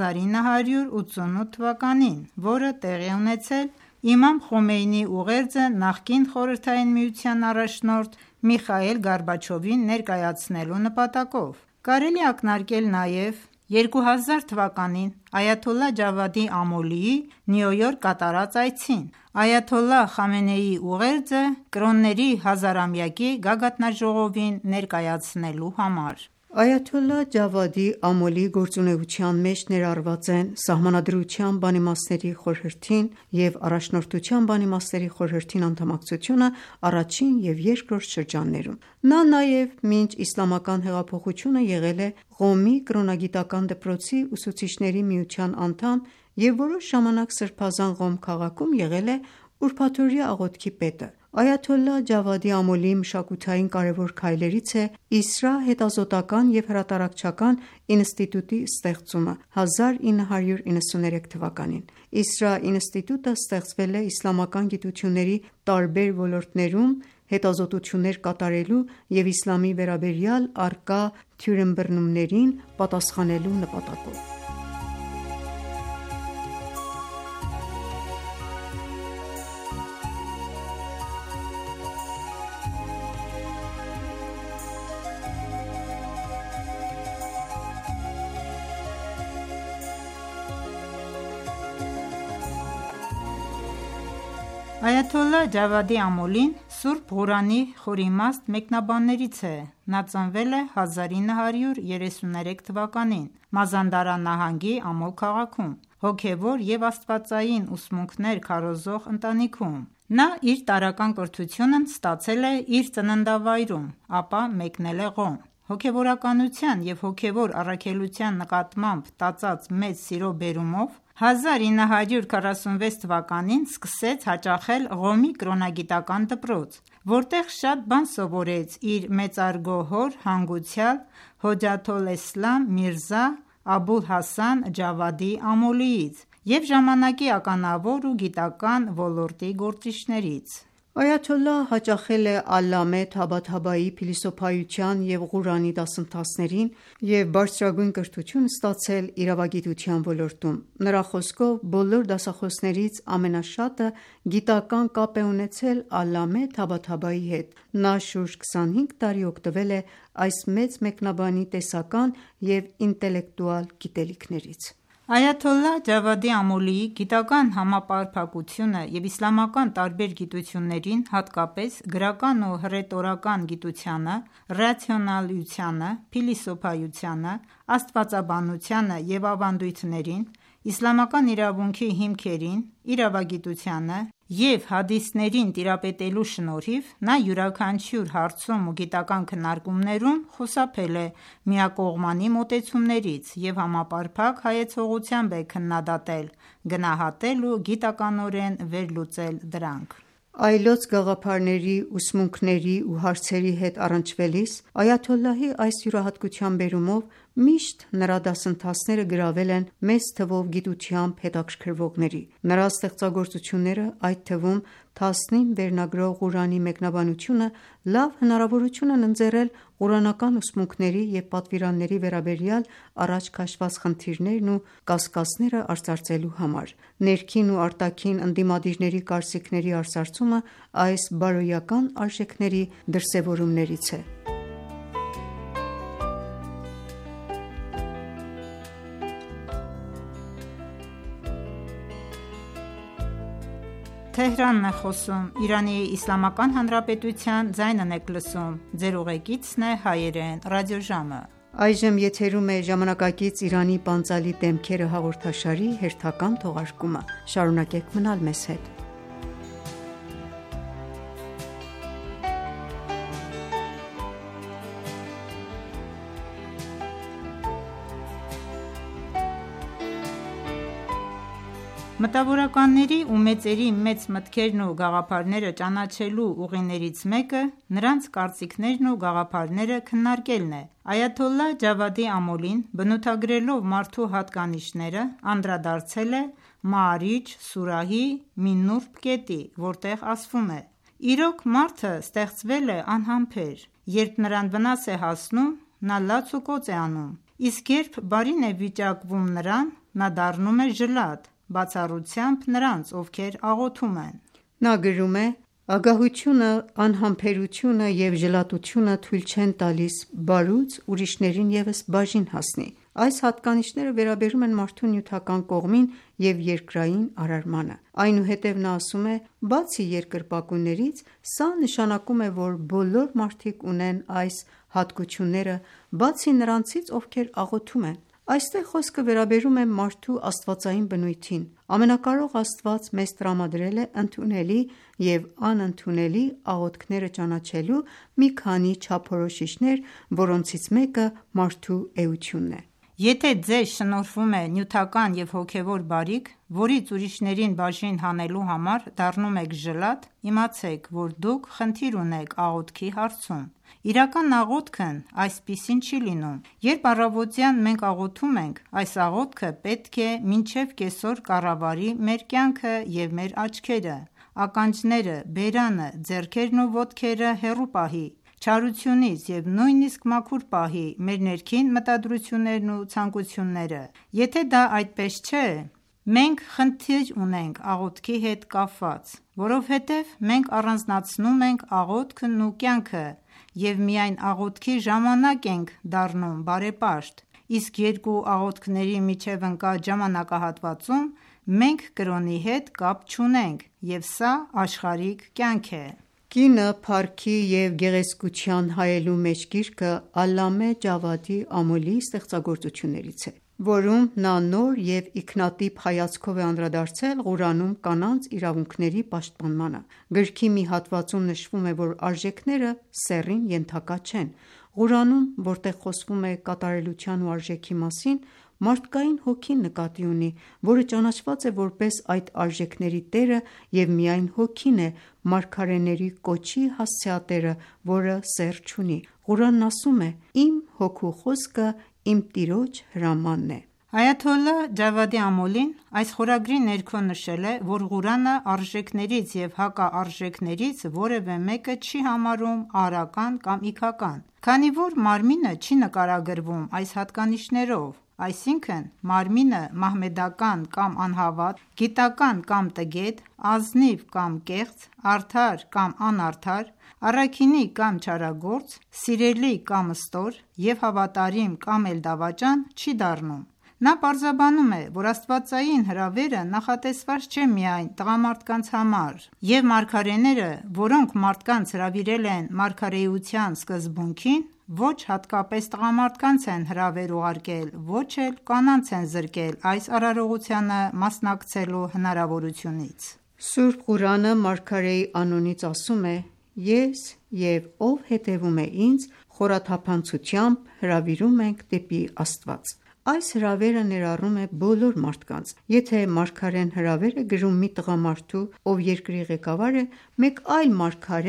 Speaker 4: 1988 թվականին, որը տեղի է ունեցել իմամ Խոմեյնիի ուղերձը նախկին Խորհրդային Միության առաջնորդ Միխայիլ Գորբաչովին ներկայացնելու նպատակով: Կարելի է ակնարկել նաև 2000 թվականին այաթոլլահ Ջավադի Ամոլիի Նյու Յորք կատարած այցին, այաթոլլահ Խամենեիի ուղերձը կրոնների հազարամյակի գագաթնաժողովին ներկայացնելու համար:
Speaker 2: Այաթոլլահ Ջավադի Ամոլիի գործունեության մեջ ներառված են Սահմանադրության բանիմացների խորհրդին և Առաջնորդության բանիմացների խորհրդին անդամակցությունը առաջին և երկրորդ շրջաններում: Նա նաև մինչ Իսլամական հեղափոխությունը եղել է Ղոմի կրոնագիտական դպրոցի ուսուցիչների միության անդամ և որոշ ժամանակ Սրբազան Ղոմ քաղաքում եղել է ուրբաթօրյա աղոթքի պետը: Այաթոլլահ Ջավադի Ամոլիի մշակութային կարևոր քայլերից է Իսրա հետազոտական և հրատարակչական ինստիտուտի ստեղծումը 1993 թվականին: Իսրա ինստիտուտը ստեղծվել է իսլամական գիտությունների տարբեր ոլորտներում հետազոտություններ կատարելու և իսլամի վերաբերյալ առկա թյուրըմբռնումներին պատասխանելու նպատակով:
Speaker 4: Այաթոլլահ Ջավադի Ամոլին Սուրբ Ղուրանի խորիմաստ մեկնաբաններից է: Նա ծնվել է 1933 թվականին Մազանդարան նահանգի Ամոլ քաղաքում, հոգևոր և աստվածային ուսմունքներ քարոզող ընտանիքում: Նա իր տարրական կրթությունն ստացել է իր ծննդավայրում, ապա մեկնել է Ղոմ: Հոգևորականության և հոգևոր առաքելության նկատմամբ տածած մեծ սիրո բերումով 1946 թվականին սկսեց հաճախել Ղոմի կրոնագիտական դպրոց, որտեղ շատ բան սովորեց իր մեծարգո հոր հանգուցյալ Հոջաթոլէսլամ Միրզա Աբուլ Հասան Ջավադի Ամոլիից և ժամանակի ականավոր ու գիտական ոլորտի գործիչներից:
Speaker 2: Այաթոլլահը հաճախել է Ալլամե Թաբաթաբայի փիլիսոփայության և Ղուրանի դասընթացներին և բարձրագույն կրթություն ստացել իրավագիտության ոլորտում: Նրա խոսքով բոլոր դասախոսներից ամենաշատը գիտական կապ է ունեցել Ալլամե Թաբաթաբայի հետ: Նա շուրջ 25 տարի օգտվել է այս մեծ մեկնաբանի տեսական և ինտելեկտուալ գիտելիքներից:
Speaker 4: Այաթոլլահ Ջավադի Ամոլիի գիտական համապարփակությունը և իսլամական տարբեր գիտություններին, հատկապես գրական ու հռետորական գիտությանը, ռացիոնալությանը, փիլիսոփայությանը, աստվածաբանությանը և ավանդույթներին, իսլամական իրավունքի հիմքերին, իրավագիտությանը և հադիսներին տիրապետելու շնորհիվ նա յուրաքանչյուր հարցում ու գիտական քննարկումներում խուսափել է միակողմանի մոտեցումներից և համապարփակ հայեցողությամբ է քննադատել, գնահատել ու գիտականորեն վերլուծել դրանք:
Speaker 2: Այլոց գաղափարների, ուսմունքների ու հարցերի հետ առնչվելիս Այաթոլլահի այս յուրահատկության բերումով
Speaker 5: միշտ նրա դասընթացները գրավել են մեծ թվով գիտությամբ հետաքրքրվողների։ Նրա ստեղծագործությունները, այդ թվում Թասնիմ վերնագրով Ղուրանի մեկնաբանությունը, լավ հնարավորություն են ընձեռել ղուրանական ուսմունքների և պատվիրանների վերաբերյալ առաջ քաշված խնդիրներն ու կասկածները արծարծելու համար։ Ներքին ու արտաքին ընդդիմադիրների կարծիքների արծարծումը այս բարոյական արժեքների դրսևորումներից է։
Speaker 4: Մտավորականների ու մեծերի մեծ մտքերն ու գաղափարները ճանաչելու ուղիներից մեկը նրանց կարծիքներն ու գաղափարները քննարկելն է։ Այաթոլլահ Ջավադի Ամոլին, բնութագրելով մարդու հատկանիշները, անդրադարձել է Մաարիջ սուրահի մի նուրբ կետի, որտեղ ասվում է. «Իրոք մարդը ստեղծվել է անհամբեր, երբ նրան վնաս է հասնում, նա լաց ու կոծ է անում, իսկ երբ բարին է վիճակվում նրան, նա դառնում է ժլատ, բացառությամբ նրանց, ովքեր աղոթում են»։
Speaker 5: Նա գրում է. «Ագահությունը, անհամբերությունը և ժլատությունը թույլ չեն տալիս բարուց ուրիշներին ևս բաժին հասնի։ Այս հատկանիշները վերաբերում են մարդու նյութական կողմին և երկրային արարմանը»։ Այնուհետև նա ասում է. «Բացի երկրպագուներից, սա նշանակում է, որ բոլոր մարդիկ ունեն այս հատկությունները, բացի նրանցից, ովքեր աղոթում են։ Այստեղ խոսքը վերաբերում է մարդու աստվածային բնույթին։ Ամենակարող Աստված մեզ տրամադրել է ընդունելի և անընդունելի աղոթքները ճանաչելու մի քանի չափորոշիչներ, որոնցից մեկը մարդու էությունն է։
Speaker 4: Եթե ձեզ շնորհվում է նյութական և հոգևոր բարիք, որից ուրիշներին բաժին հանելու համար դառնում եք ժլատ, իմացեք, որ դուք խնդիր ունեք աղոթքի հարցում։ Իրական աղոթքն այսպիսին չի լինում։ Երբ առավոտյան մենք աղոթում ենք, այս աղոթքը պետք է մինչև կեսօր կառավարի մեր կյանքը և մեր աչքերը, ականջները, բերանը, ձեռքերն ու ոտքերը հեռու պահի չարությունից և նույնիսկ մաքուր պահի մեր ներքին մտադրություններն ու ցանկությունները։ Եթե դա այդպես չէ, մենք խնդիր ունենք աղոթքի հետ կապված, որովհետև մենք առանձնացնում ենք աղոթքն ու կյանքը և միայն աղոթքի ժամանակ ենք դառնում բարեպաշտ, իսկ երկու աղոթքների միջև ընկած ժամանակահատվածում մենք կրոնի հետ կապ չունենք, և սա աշխարհիկ կյանք է։
Speaker 5: Կինը փառքի և գեղեցկության հայելու մեջ գիրքը Ալլամե Ջավադի Ամոլիի ստեղծագործություններից է, որում նա նոր և իքնատիպ հայացքով է անդրադարձել Ղուրանում կանանց իրավունքների պաշտպանմանը։ Գրքի մի հատվածում նշվում է, որ արժեքները սեռին ենթակա չեն։ Ղուրանում, որտեղ խոսվում է կատարելության ու արժեքի մասին, մարդկային հոգին նկատի ունի, որը ճանաչված է որպես այդ արժեքների տերը, և միայն հոգին է մարգարեների կոչի հասցեատերը, որը սեռ չունի։ Ղուրանն ասում է. «Իմ հոգու խոսքը իմ Տիրոջ հրամանն է»։
Speaker 4: Այաթոլլահ Ջավադի Ամոլին այս խորագրի ներքո նշել է, որ Ղուրանը արժեքներից և հակաարժեքներից որևէ մեկը չի համարում արական կամ իգական, քանի որ մարմինը չի նկարագրվում այս հատկանիշներով, այսինքն՝ մարմինը մահմեդական կամ անհավատ, գիտական կամ տգետ, ազնիվ կամ կեղծ, արդար կամ անարդար, առաքինի կամ չարագործ, սիրելի կամ ստոր և հավատարիմ կամ էլ դավաճան չի դառնում։ Նա պարզաբանում է, որ աստվածային հրավերը նախատեսված չէ միայն տղամարդկանց համար, և մարգարեները, որոնք մարդկանց հրավիրել են մարգարեության սկզբունքին, ոչ հատկապես տղամարդկանց են հրավեր ուղարկել, ոչ էլ կանանց են զրկել այս արարողությանը մասնակցելու հնարավորությունից։
Speaker 5: Սուրբ Ղուրանը մարգարեի անունից ասում է. «Ես և ով հետևում է ինձ, խորաթափանցությամբ հրավիրում ենք դեպի Աստված»։ Այս հրավերը ներառում է բոլոր մարդկանց։ Եթե մարգարեն հրավեր է գրում մի տղամարդու, ով երկրի ղեկավար է, մեկ այլ մարգարե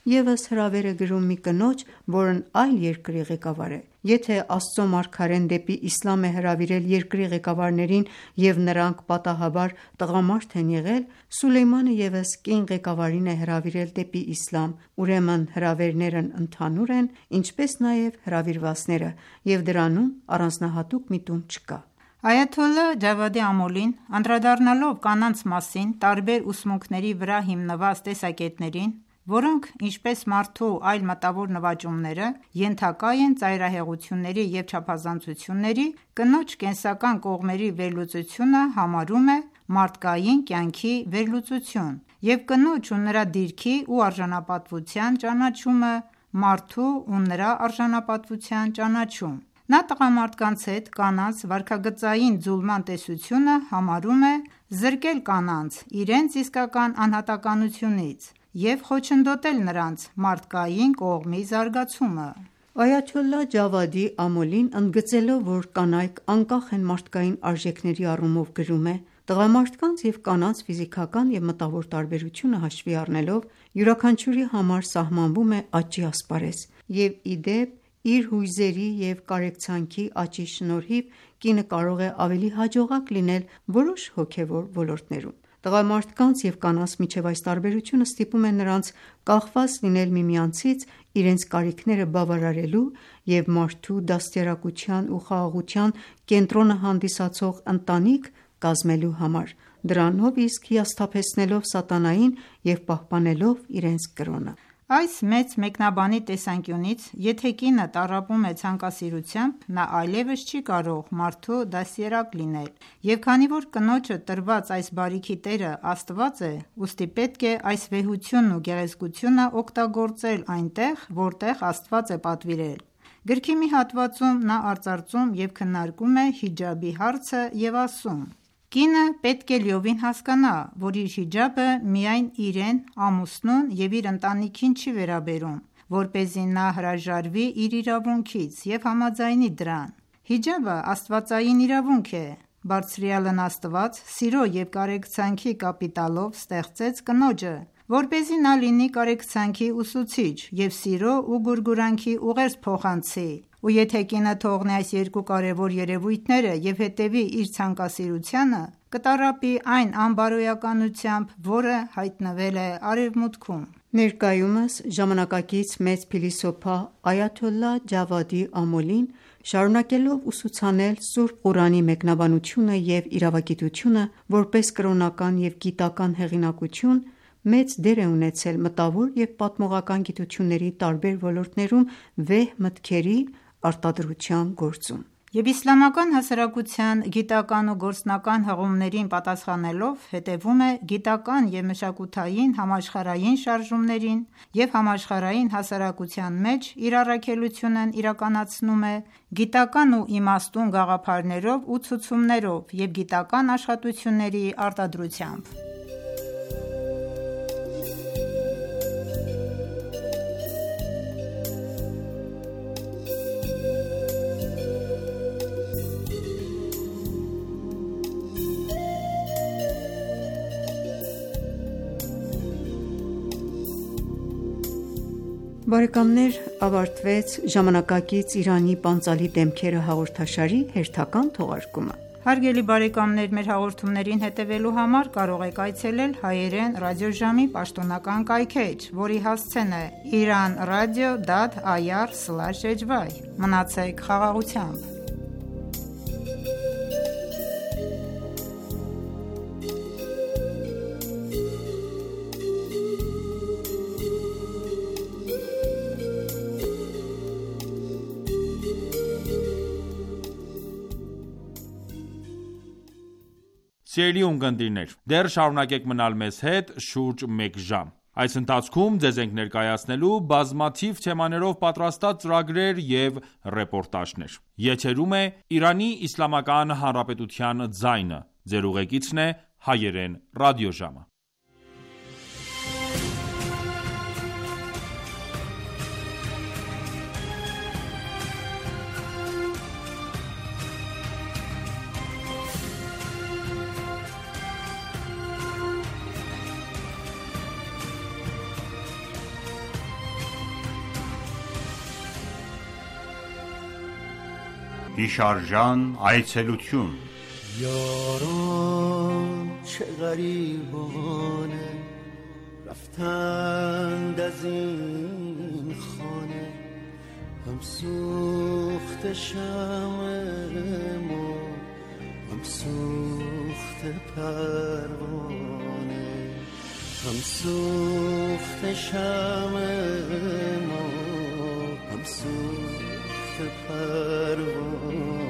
Speaker 5: ևս հրավեր է գրում մի կնոջ, որն այլ երկրի ղեկավար է։ Եթե Աստծո մարգարեն դեպի իսլամ է հրավիրել երկրի ղեկավարներին և նրանք պատահաբար տղամարդ են եղել, Սուլեյմանը ևս կին ղեկավարին է հրավիրել դեպի իսլամ, ուրեմն հրավերներն ընդհանուր են, ինչպես նաև հրավիրվածները, և դրանում առանձնահատուկ միտում չկա։
Speaker 4: Այաթոլլահ Ջավադի Ամոլին, անդրադառնալով կանանց մասին տարբեր ուսմունքների վրա հիմնված տեսակետներին, որոնք, ինչպես մարդու այլ մտավոր նվաճումները, ենթակա են ծայրահեղությունների և չափազանցությունների, կնոջ կենսական կողմերի վերլուծությունը համարում է մարդկային կյանքի վերլուծություն և կնոջ ու նրա դիրքի ու արժանապատվության ճանաչումը մարդու ու նրա արժանապատվության ճանաչում։ Նա տղամարդկանց հետ կանանց վարքագծային ձուլման տեսությունը համարում է զրկել կանանց իրենց իսկական անհատականությունից և խոչընդոտել նրանց մարդկային կողմի զարգացումը։
Speaker 5: Այաթոլլահ Ջավադի Ամոլին, ընդգծելով, որ կանայք անկախ են մարդկային արժեքների առումով, գրում է. «Տղամարդկանց և կանանց ֆիզիկական և մտավոր տարբերությունը հաշվի առնելով, յուրաքանչյուրի համար սահմանվում է աճի ասպարեզ, և ի դեպ, իր հույզերի և կարեկցանքի աճի շնորհիվ կինը կարող է ավելի հաջողակ լինել որոշ հոգևոր ոլորտներում։ Տղամարդկանց և կանանց միջև այս տարբերությունը ստիպում է նրանց կախված լինել միմյանցից իրենց կարիքները բավարարելու և մարդու դաստիարակության ու խաղաղության կենտրոնը հանդիսացող ընտանիք կազմելու համար, դրանով իսկ հիասթափեցնելով սատանային և պահպանելով իրենց կրոնը»։
Speaker 4: Այս մեծ մեկնաբանի տեսանկյունից, եթե կինը տառապում է ցանկասիրությամբ, նա այլևս չի կարող մարդու դաստիարակ լինել, և քանի որ կնոջը տրված այս բարիքի տերը Աստված է, ուստի պետք է այս վեհությունն ու գեղեցկությունը օգտագործել այնտեղ, որտեղ Աստված է պատվիրել։ Գրքի մի հատվածում նա արծարծում և քննարկում է հիջաբի հարցը և ասում. «Կինը պետք է լիովին հասկանա, որ իր հիջաբը միայն իրեն, ամուսնուն և իր ընտանիքին չի վերաբերում, որպեսզի նա հրաժարվի իր իրավունքից և համաձայնի դրան։ Հիջաբը աստվածային իրավունք է։ Բարձրյալն Աստված սիրո և կարեկցանքի կապիտալով ստեղծեց կնոջը, որպեսզի նա լինի կարեկցանքի ուսուցիչ և սիրո ու գուրգուրանքի ուղերձ փոխանցի, ու եթե կինը թողնի այս երկու կարևոր երևույթները և հետևի իր ցանկասիրությանը, կտառապի այն անբարոյականությամբ, որը հայտնվել է Արևմուտքում»։
Speaker 5: Ներկայումս ժամանակակից մեծ փիլիսոփա Այաթոլլահ Ջավադի Ամոլին, շարունակելով ուսուցանել Սուրբ Ղուրանի մեկնաբանությունը և իրավագիտությունը որպես կրոնական և գիտական հեղինակություն, մեծ դեր է ունեցել մտավոր և պատմողական գիտությունների տարբեր ոլորտներում վեհ մտքերի արտադրության գործում։
Speaker 4: Եվ իսլամական հասարակության գիտական ու գործնական հղումներին պատասխանելով, հետևում է գիտական և մշակութային համաշխարհային շարժումներին և համաշխարհային հասարակության մեջ իր առաքելությունն իրականացնում է գիտական ու իմաստուն գաղափարներով ու ցուցումներով և գիտական աշխատությունների արտադրությամբ։
Speaker 5: Բարեկամներ, ավարտվեց «Ժամանակակից Իրանի պանծալի դեմքերը» հաղորդաշարի հերթական թողարկումը։
Speaker 4: Հարգելի բարեկամներ, մեր հաղորդումներին հետևելու համար կարող եք այցելել հայերեն ռադիոժամի պաշտոնական կայքէջ, որի հասցեն է iranradio.ir/hy: Մնացեք խաղաղությամբ։
Speaker 1: Սիրելի ունկնդիրներ, դեռ շարունակեք մնալ մեզ հետ շուրջ մեկ ժամ։ Այս ընթացքում ձեզ ենք ներկայացնելու բազմաթիվ թեմաներով պատրաստած ծրագրեր և ռեպորտաժներ։ Եթերում է Իրանի Իսլամական Հանրապետության ձայնը։ Ձեր ուղեկիցն է հայերեն ռադիոժամը։
Speaker 6: Հիշարժան այցելություն
Speaker 7: یاران چه غریبانه رفتند از این خانه هم سوخت شمع ما هم سوخت پروانه هم سوخت شمع ما هم سوخت پروانه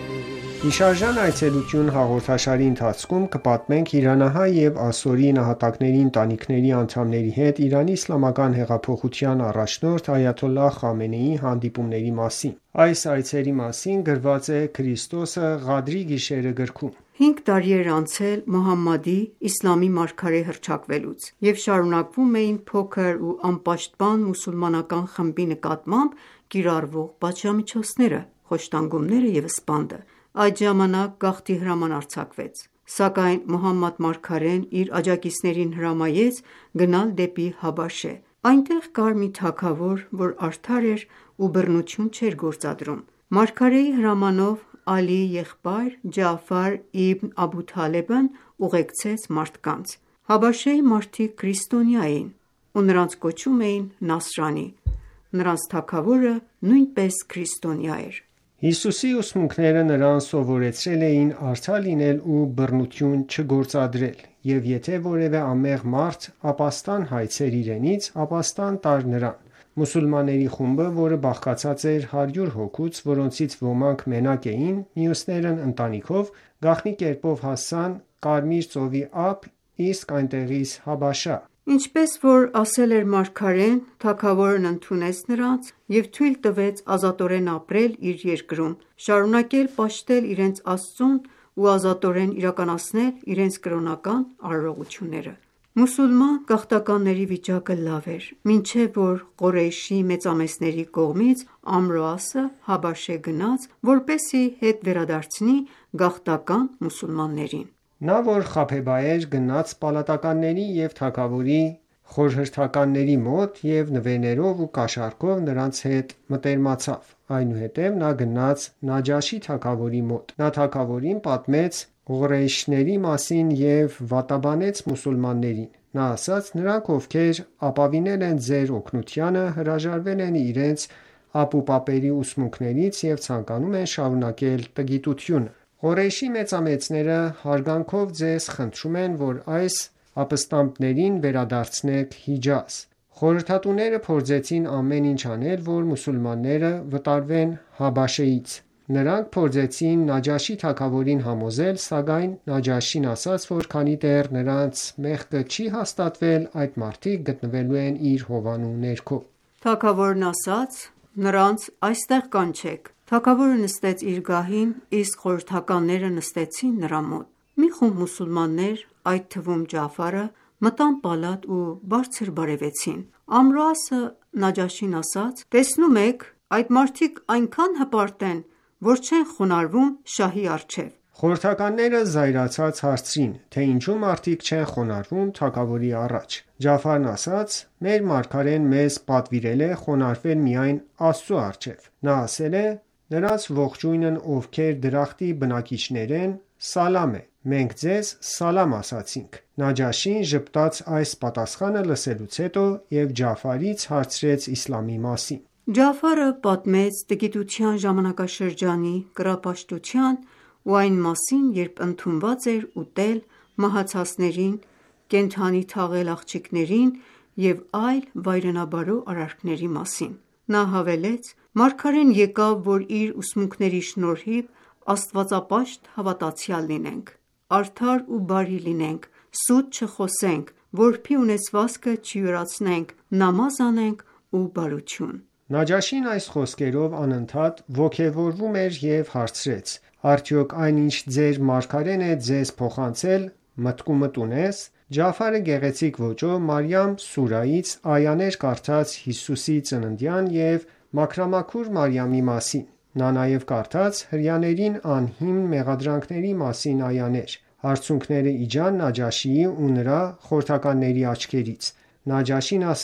Speaker 8: Հիշարժան այցելություն հաղորդաշարի ընթացքում կպատմենք իրանահայ և ասորի նահատակների ընտանիքների անդամների հետ Իրանի իսլամական հեղափոխության առաջնորդ այաթոլլահ Խամենեիի հանդիպումների մասին։ Այս այցերի մասին գրված է Քրիստոսը Ղադրի գիշերը գրքում։
Speaker 5: 5 տարի էր անցել Մուհամմադի իսլամի մարգարե հռչակվելուց և շարունակվում էին փոքր ու անպաշտպան մուսուլմանական խմբի նկատմամբ կիրառվող պատժամիջոցները, խոշտանգումները և սպանդը։ Այդ ժամանակ գաղթի հրաման արձակվեց, սակայն Մուհամմադ մարգարեն իր աջակիցներին հրամայեց գնալ դեպի Հաբաշե։ Այնտեղ կար մի թագավոր, որ արդար էր ու բռնություն չէր գործադրում։ Մարգարեի հրամանով Ալիի եղբայր Ջաաֆար իբն Աբու Թալեբն ուղեկցեց մարդկանց։ Հաբաշեի մարդիկ քրիստոնյա էին ու նրանց կոչում էին Նասրանի։ Նրանց թագավորը նույնպես քրիստոնյա էր։
Speaker 8: Հիսուսի ուսմունքները նրան սովորեցրել էին արդար լինել ու բռնություն չգործադրել, և եթե որևէ անմեղ մարդ ապաստան հայցեր իրենից, ապաստան տար նրան։ Մուսուլմանների խումբը, որը բաղկացած էր 100 հոգուց, որոնցից ոմանք մենակ էին, մյուսներն ընտանիքով, գաղտնի կերպով հասան Կարմիր ծովի ափ, իսկ այնտեղից Հաբաշա։
Speaker 5: Ինչպես որ ասել էր մարգարեն, թագավորն ընդունեց նրանց և թույլ տվեց ազատորեն ապրել իր երկրում, շարունակել պաշտել իրենց Աստծուն ու ազատորեն իրականացնել իրենց կրոնական արարողությունները։ Մուսուլման գաղթականների վիճակը լավ էր, մինչև որ Quraysh-ի մեծամեծների կողմից Ամր ու Ասը Հաբաշե գնաց, որպեսզի հետ վերադարձնի գաղթական մուսուլմաններին։
Speaker 8: Նա, որ խաբեբա էր, գնաց պալատականների և թագավորի խորհրդականների մոտ և նվերներով ու կաշառքով նրանց հետ մտերմացավ։ Այնուհետև նա գնաց Նաջաշի թագավորի մոտ։ Նա թագավորին պատմեց Quraysh-ների մասին և վատաբանեց մուսուլմաններին։ Նա ասաց. նրանք, ովքեր ապավինել են ձեր օգնությանը, հրաժարվել են իրենց ապուպապերի ուսմունքներից և ցանկանում են շարունակել տգիտությունը։ Quraysh-ի մեծամեծները հարգանքով ձեզ խնդրում են, որ այս ապստամբներին վերադարձնեք Հիջազ։ Խորհրդատուները փորձեցին ամեն ինչ անել, որ մուսուլմանները վտարվեն Հաբաշեից։ Նրանք փորձեցին Նաջաշի թագավորին համոզել, սակայն Նաջաշին ասաց, որ քանի դեռ նրանց մեղքը չի հաստատվել, այդ մարդիկ գտնվելու են իր հովանու ներքո։
Speaker 5: Թագավորն ասաց. նրանց այստեղ կանչեք։ Թագավորը նստեց իր գահին, իսկ խորհրդականները նստեցին նրա մոտ։ Մի խումբ մուսուլմաններ, այդ թվում Ջաաֆարը, մտան պալատ ու բարձր բարևեցին։ Ամր ու Ասը Նաջաշին ասաց. տեսնում եք, այդ մարդիկ այնքան հպարտ են, որ չեն խոնարհվում շահի առջև։
Speaker 8: Խորհրդականները զայրացած հարցրին, թե ինչու մարդիկ չեն խոնարհվում թագավորի առաջ։ Ջաաֆարն ասաց. մեր մարգարեն մեզ պատվիրել է խոնարհվել միայն Աստծու առջև։ Նա ասել է. նրանց ողջույնն ովքեր դրախտի բնակիչներ են, սալամ է, մենք ձեզ սալամ ասացինք։ Նաջաշին ժպտաց այս պատասխանը լսելուց հետո և Ջաաֆարից հարցրեց իսլամի մասին։
Speaker 5: Ջաաֆարը պատմեց տգիտության ժամանակաշրջանի, կռապաշտության ու այն մասին, երբ ընդունված էր ուտել մահացածներին, կենդանի թաղել աղջիկներին և այլ վայրենաբարո արարքների մասին։ Նա հավելեց. մարգարեն եկավ, որ իր ուսմունքների շնորհիվ աստվածապաշտ հավատացյալ լինենք, արդար ու բարի լինենք, սուտ չխոսենք, որբի ունեցվածքը չյուրացնենք, նամազ անենք ու բարություն։
Speaker 8: Նաջաշին այս խոսքերով անընդհատ ոգևորվում էր և հարցրեց. արդյոք այն ինչ ձեր մարգարեն է ձեզ փոխանցել, մտքումդ ունես։ Ջաաֆարը գեղեցիկ ոճով Մարիամ սուրայից այաներ կարդաց Հիսուսի ծննդյան և մաքրամաքուր Մարիամի մասին։ Նա նաև կարդաց հրեաներին անհիմն մեղադրանքների մասին այաներ։ Հարցունքները իջան Նաջաշիի ու նրա խորհրդականների աչքերից։ Նաջաշին ասաց.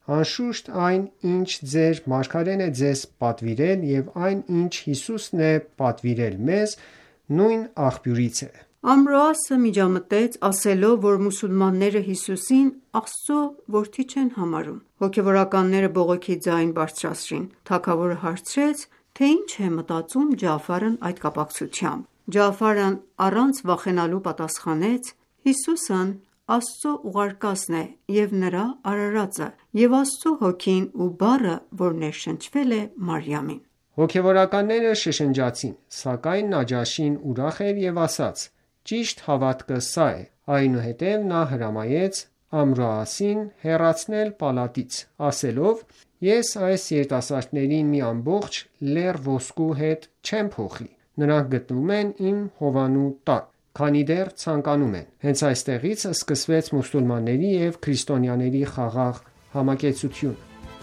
Speaker 8: Անշուշտ այն, ինչ ձեր մարգարեն է ձեզ պատվիրել և այն, ինչ Հիսուսն է պատվիրել մեզ, նույն աղբյուրից է»։
Speaker 5: Ամր օ Ասը միջամտեց, ասելով, որ մուսուլմանները Հիսուսին Աստծո որդի չեն համարում։ Հոգևորականները բողոքի ձայն բարձրացրին։ Թագավորը հարցրեց, թե ինչ է մտածում Ջաֆարն այդ կապակցությամբ։ Ջաֆարն առանց վախենալու պատասխանեց. «Հիսուսն Աստծո ուղարկածն է և նրա արարածը, և Աստծո հոգին ու բառը, որ ներշնչվել է Մարիամին»։
Speaker 8: Հոգևորականները շշնջացին, սակայն Նաջաշին ուրախ էր և ասաց. «Ճիշտ հավատքը սա է»։ Այնուհետև նա հրամայեց Ամր օ Ասին հեռացնել պալատից, ասելով. «Ես այս երիտասարդներին մի ամբողջ լեռ ոսկու հետ չեմ փոխի: Նրանք գտնվում են իմ հովանու տակ, քանի դեռ ցանկանում են»։ Հենց այստեղից սկսվեց մուսուլմանների և քրիստոնյաների խաղաղ համակեցությունը։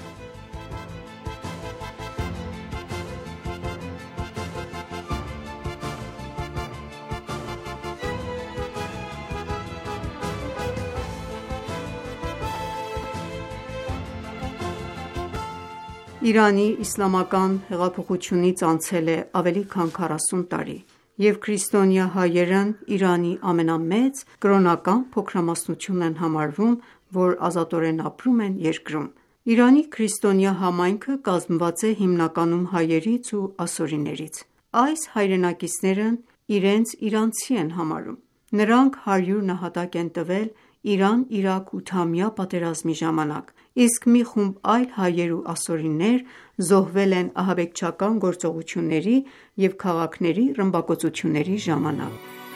Speaker 5: Իրանի իսլամական հեղափոխությունից անցել է ավելի քան 40 տարի, և քրիստոնյա հայերն Իրանի ամենամեծ կրոնական փոքրամասնությունն են համարվում, որ ազատորեն ապրում են երկրում։ Իրանի քրիստոնյա համայնքը կազմված է հիմնականում հայերից ու ասորիներից։ Այս հայրենակիցներն իրենց իրանցի են համարում։ Նրանք 100 նահատակ են տվել Իրան-Իրաք ութամյա պատերազմի ժամանակ, իսկ մի խումբ այլ հայեր ու ասորիներ զոհվել են ահաբեկչական գործողությունների և քաղաքների ռմբակոծությունների ժամանակ։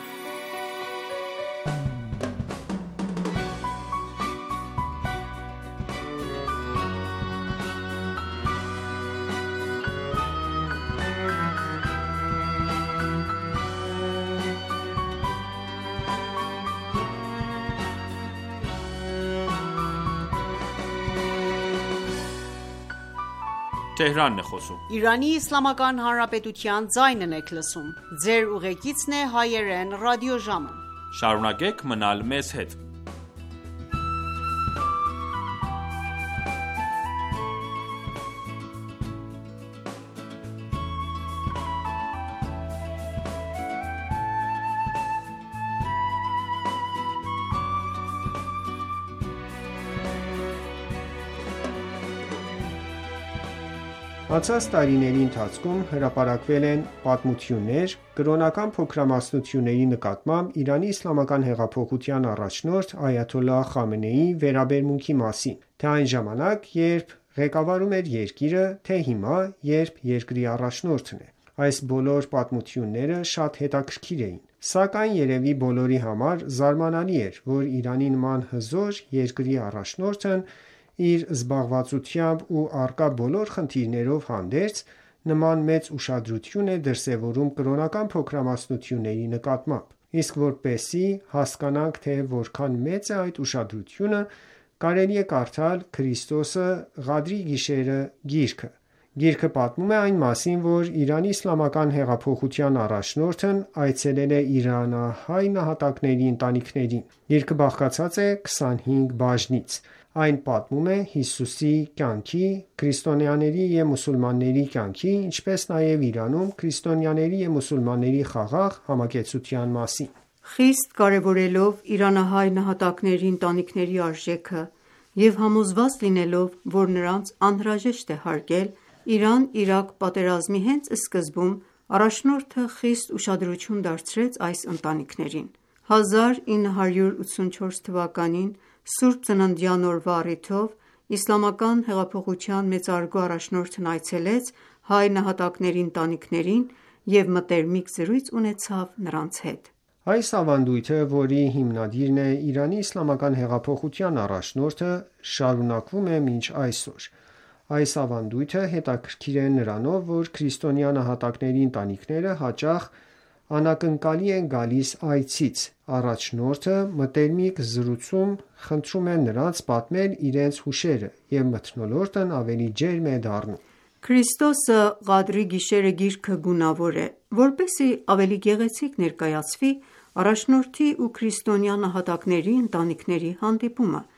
Speaker 1: Շարունակեք մնալ մեզ հետ։
Speaker 8: Անցած տարիների ընթացքում հրապարակվել են պատմություններ կրոնական փոքրամասնությունների նկատմամբ Իրանի իսլամական հեղափոխության առաջնորդ Այաթոլլահ Խամենեիի վերաբերմունքի մասին, թե այն ժամանակ, երբ ղեկավարում էր երկիրը, թե հիմա, երբ երկրի առաջնորդն է։ Այս բոլոր պատմությունները շատ հետաքրքիր էին, սակայն երևի բոլորի համար զարմանալի էր, որ Իրանի նման հզոր երկրի առաջնորդն իր զբաղվածությամբ ու առկա բոլոր խնդիրներով հանդերձ, նման մեծ ուշադրություն է դրսևորում կրոնական փոքրամասնությունների նկատմամբ: Իսկ որպեսզի հասկանանք, թե որքան մեծ է այդ ուշադրությունը, կարելի է կարդալ «Քրիստոսը Ղադրի գիշերը» գիրքը։ Գիրքը պատմում է այն մասին, որ Իրանի իսլամական հեղափոխության առաջնորդն այցելել է իրանահայ նահատակների ընտանիքներին։ Գիրքը բաղկացած է 25 բաժնից։ Այն պատմում է Հիսուսի կյանքի, քրիստոնյաների և մուսուլմանների կյանքի, ինչպես նաև Իրանում քրիստոնյաների և մուսուլմանների խաղաղ համակեցության մասին։
Speaker 5: Խիստ կարևորելով իրանահայ նահատակների ընտանիքների արժեքը և համոզված լինելով, որ նրանց անհրաժեշտ է հարգել, Իրան-Իրաք պատերազմի հենց սկզբում առաջնորդը խիստ ուշադրություն դարձրեց այս ընտանիքներին։ 1984 թվականին Սուրբ Ծննդյան օրվա առիթով Իսլամական հեղափոխության մեծարգո առաջնորդն այցելեց հայ նահատակների ընտանիքներին և մտերմիկ զրույց ունեցավ նրանց հետ։
Speaker 8: Այս ավանդույթը, որի հիմնադիրն է Իրանի իսլամական հեղափոխության առաջնորդը, շարունակվում է մինչ այսօր։ Այս ավանդույթը հետաքրքիր է նրանով, որ քրիստոնյա նահատակների ընտանիքները հաճախ անակնկալի են գալիս այցից։ Առաջնորդը մտերմիկ զրույցում խնդրում է նրանց պատմել իրենց հուշերը, և մթնոլորտն ավելի ջերմ է դառնում։
Speaker 5: «Քրիստոսը Ղադրի գիշերը» գիրքը գունավոր է, որպեսզի ավելի գեղեցիկ ներկայացվի առաջնորդի ու քրիստոնյա նահատակների ընտանիքների հանդիպումը։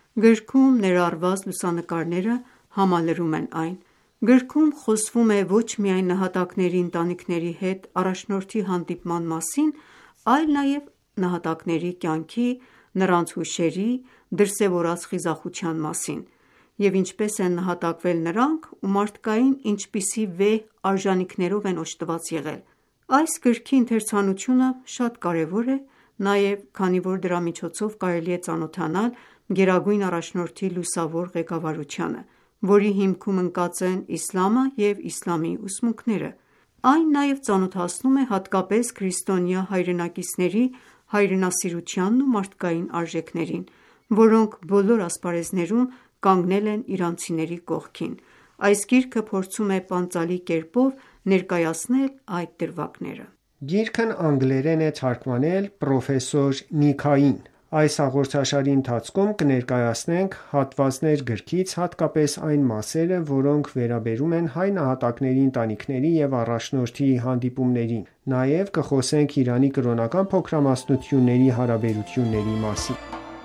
Speaker 5: Գրքում ներառված լուսանկարները համալրում են այն։ Գրքում խոսվում է ոչ միայն նահատակների ընտանիքների հետ առաջնորդի հանդիպման մասին, այլ նաև նահատակների կյանքի, նրանց հուշերի, դրսևորած խիզախության մասին, և ինչպես են նահատակվել նրանք ու մարդկային ինչպիսի վեհ արժանիքներով են օժտված եղել։ Այս գրքի ընթերցանությունը շատ կարևոր է նաև քանի որ դրա միջոցով կարելի է ծանոթանալ Գերագույն առաջնորդի լուսավոր ղեկավարությանը, որի հիմքում ընկած են իսլամը և իսլամի ուսմունքները։ Այն նաև ծանոթացնում է հատկապես քրիստոնյա հայրենակիցների հայրենասիրությանն ու մարդկային արժեքներին, որոնք բոլոր ասպարեզներում կանգնել են իրանցիների կողքին։ Այս գիրքը փորձում է պանծալի կերպով ներկայացնել այդ դրվագները։
Speaker 8: Գիրքն անգլերեն է թարգմանել պրոֆեսոր Նիքային։ Այս հաղորդաշարի ընթացքում կներկայացնենք հատվածներ գրքից, հատկապես այն մասերը, որոնք վերաբերում են հայ նահատակների ընտանիքների և առաջնորդի հանդիպումներին։ Նաև կխոսենք Իրանի կրոնական փոքրամասնությունների հարաբերությունների մասին։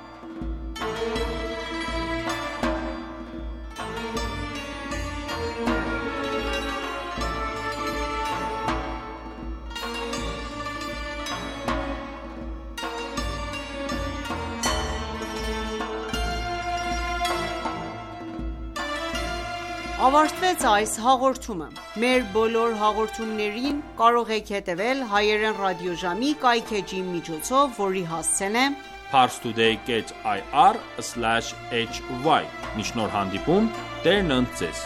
Speaker 2: Ավարտվեց այս հաղորդումը։ Մեր բոլոր հաղորդումներին կարող եք հետևել հայերեն ռադիոժամի կայքէջի միջոցով, որի հասցեն է
Speaker 1: parstoday.ir/hy։ Մինչ նոր հանդիպում, Տերն ընդ ձեզ։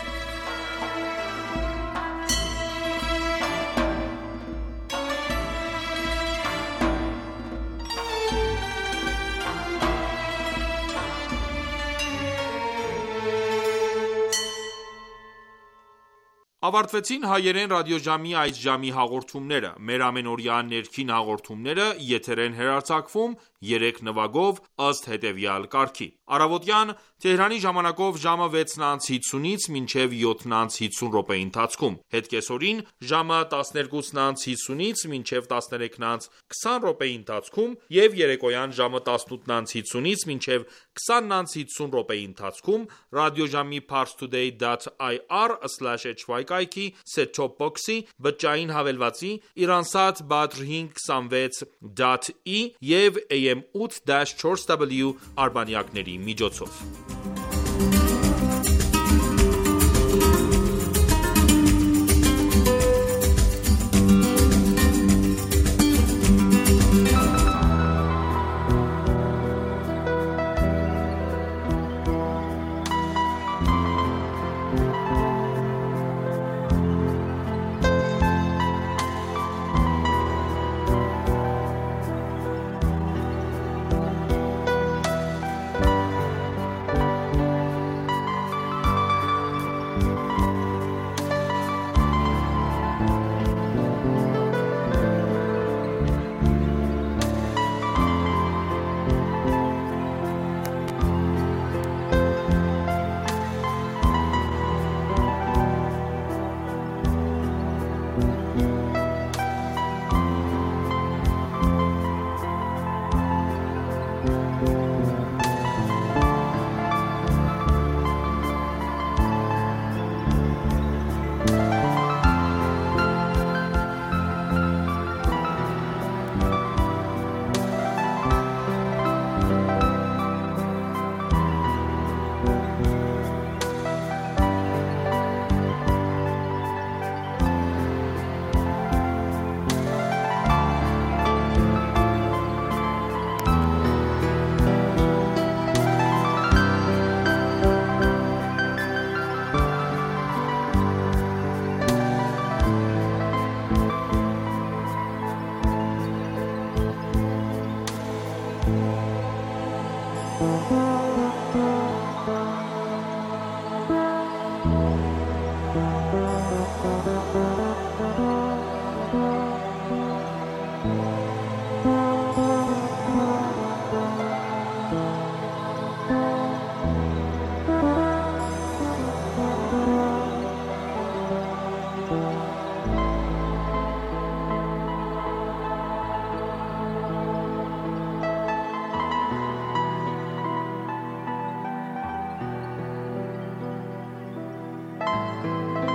Speaker 1: Ավարտվեցին հայերեն ռադիոժամի այս ժամի հաղորդումները։ Մեր ամենօրյա ներքին հաղորդումները եթեր են հեռարձակվում 3 նվագով ըստ հետևյալ կարգի. Առավոտյան Թեհրանի ժամանակով ժամը 6:50-ից մինչև 7:50 րոպեի ընթացքում, հետկեսօրին ժամը 12:50-ից մինչև 13:20 րոպեի ընթացքում և երեկոյան ժամը 18:50-ից մինչև 20:50 րոպեի ընթացքում ռադիոժամի parstoday.ir/hy կայքի set-top box-ի, բջջային հավելվածի, Iransat Badr 526.E և AM 8-4W արբանյակների միջոցով։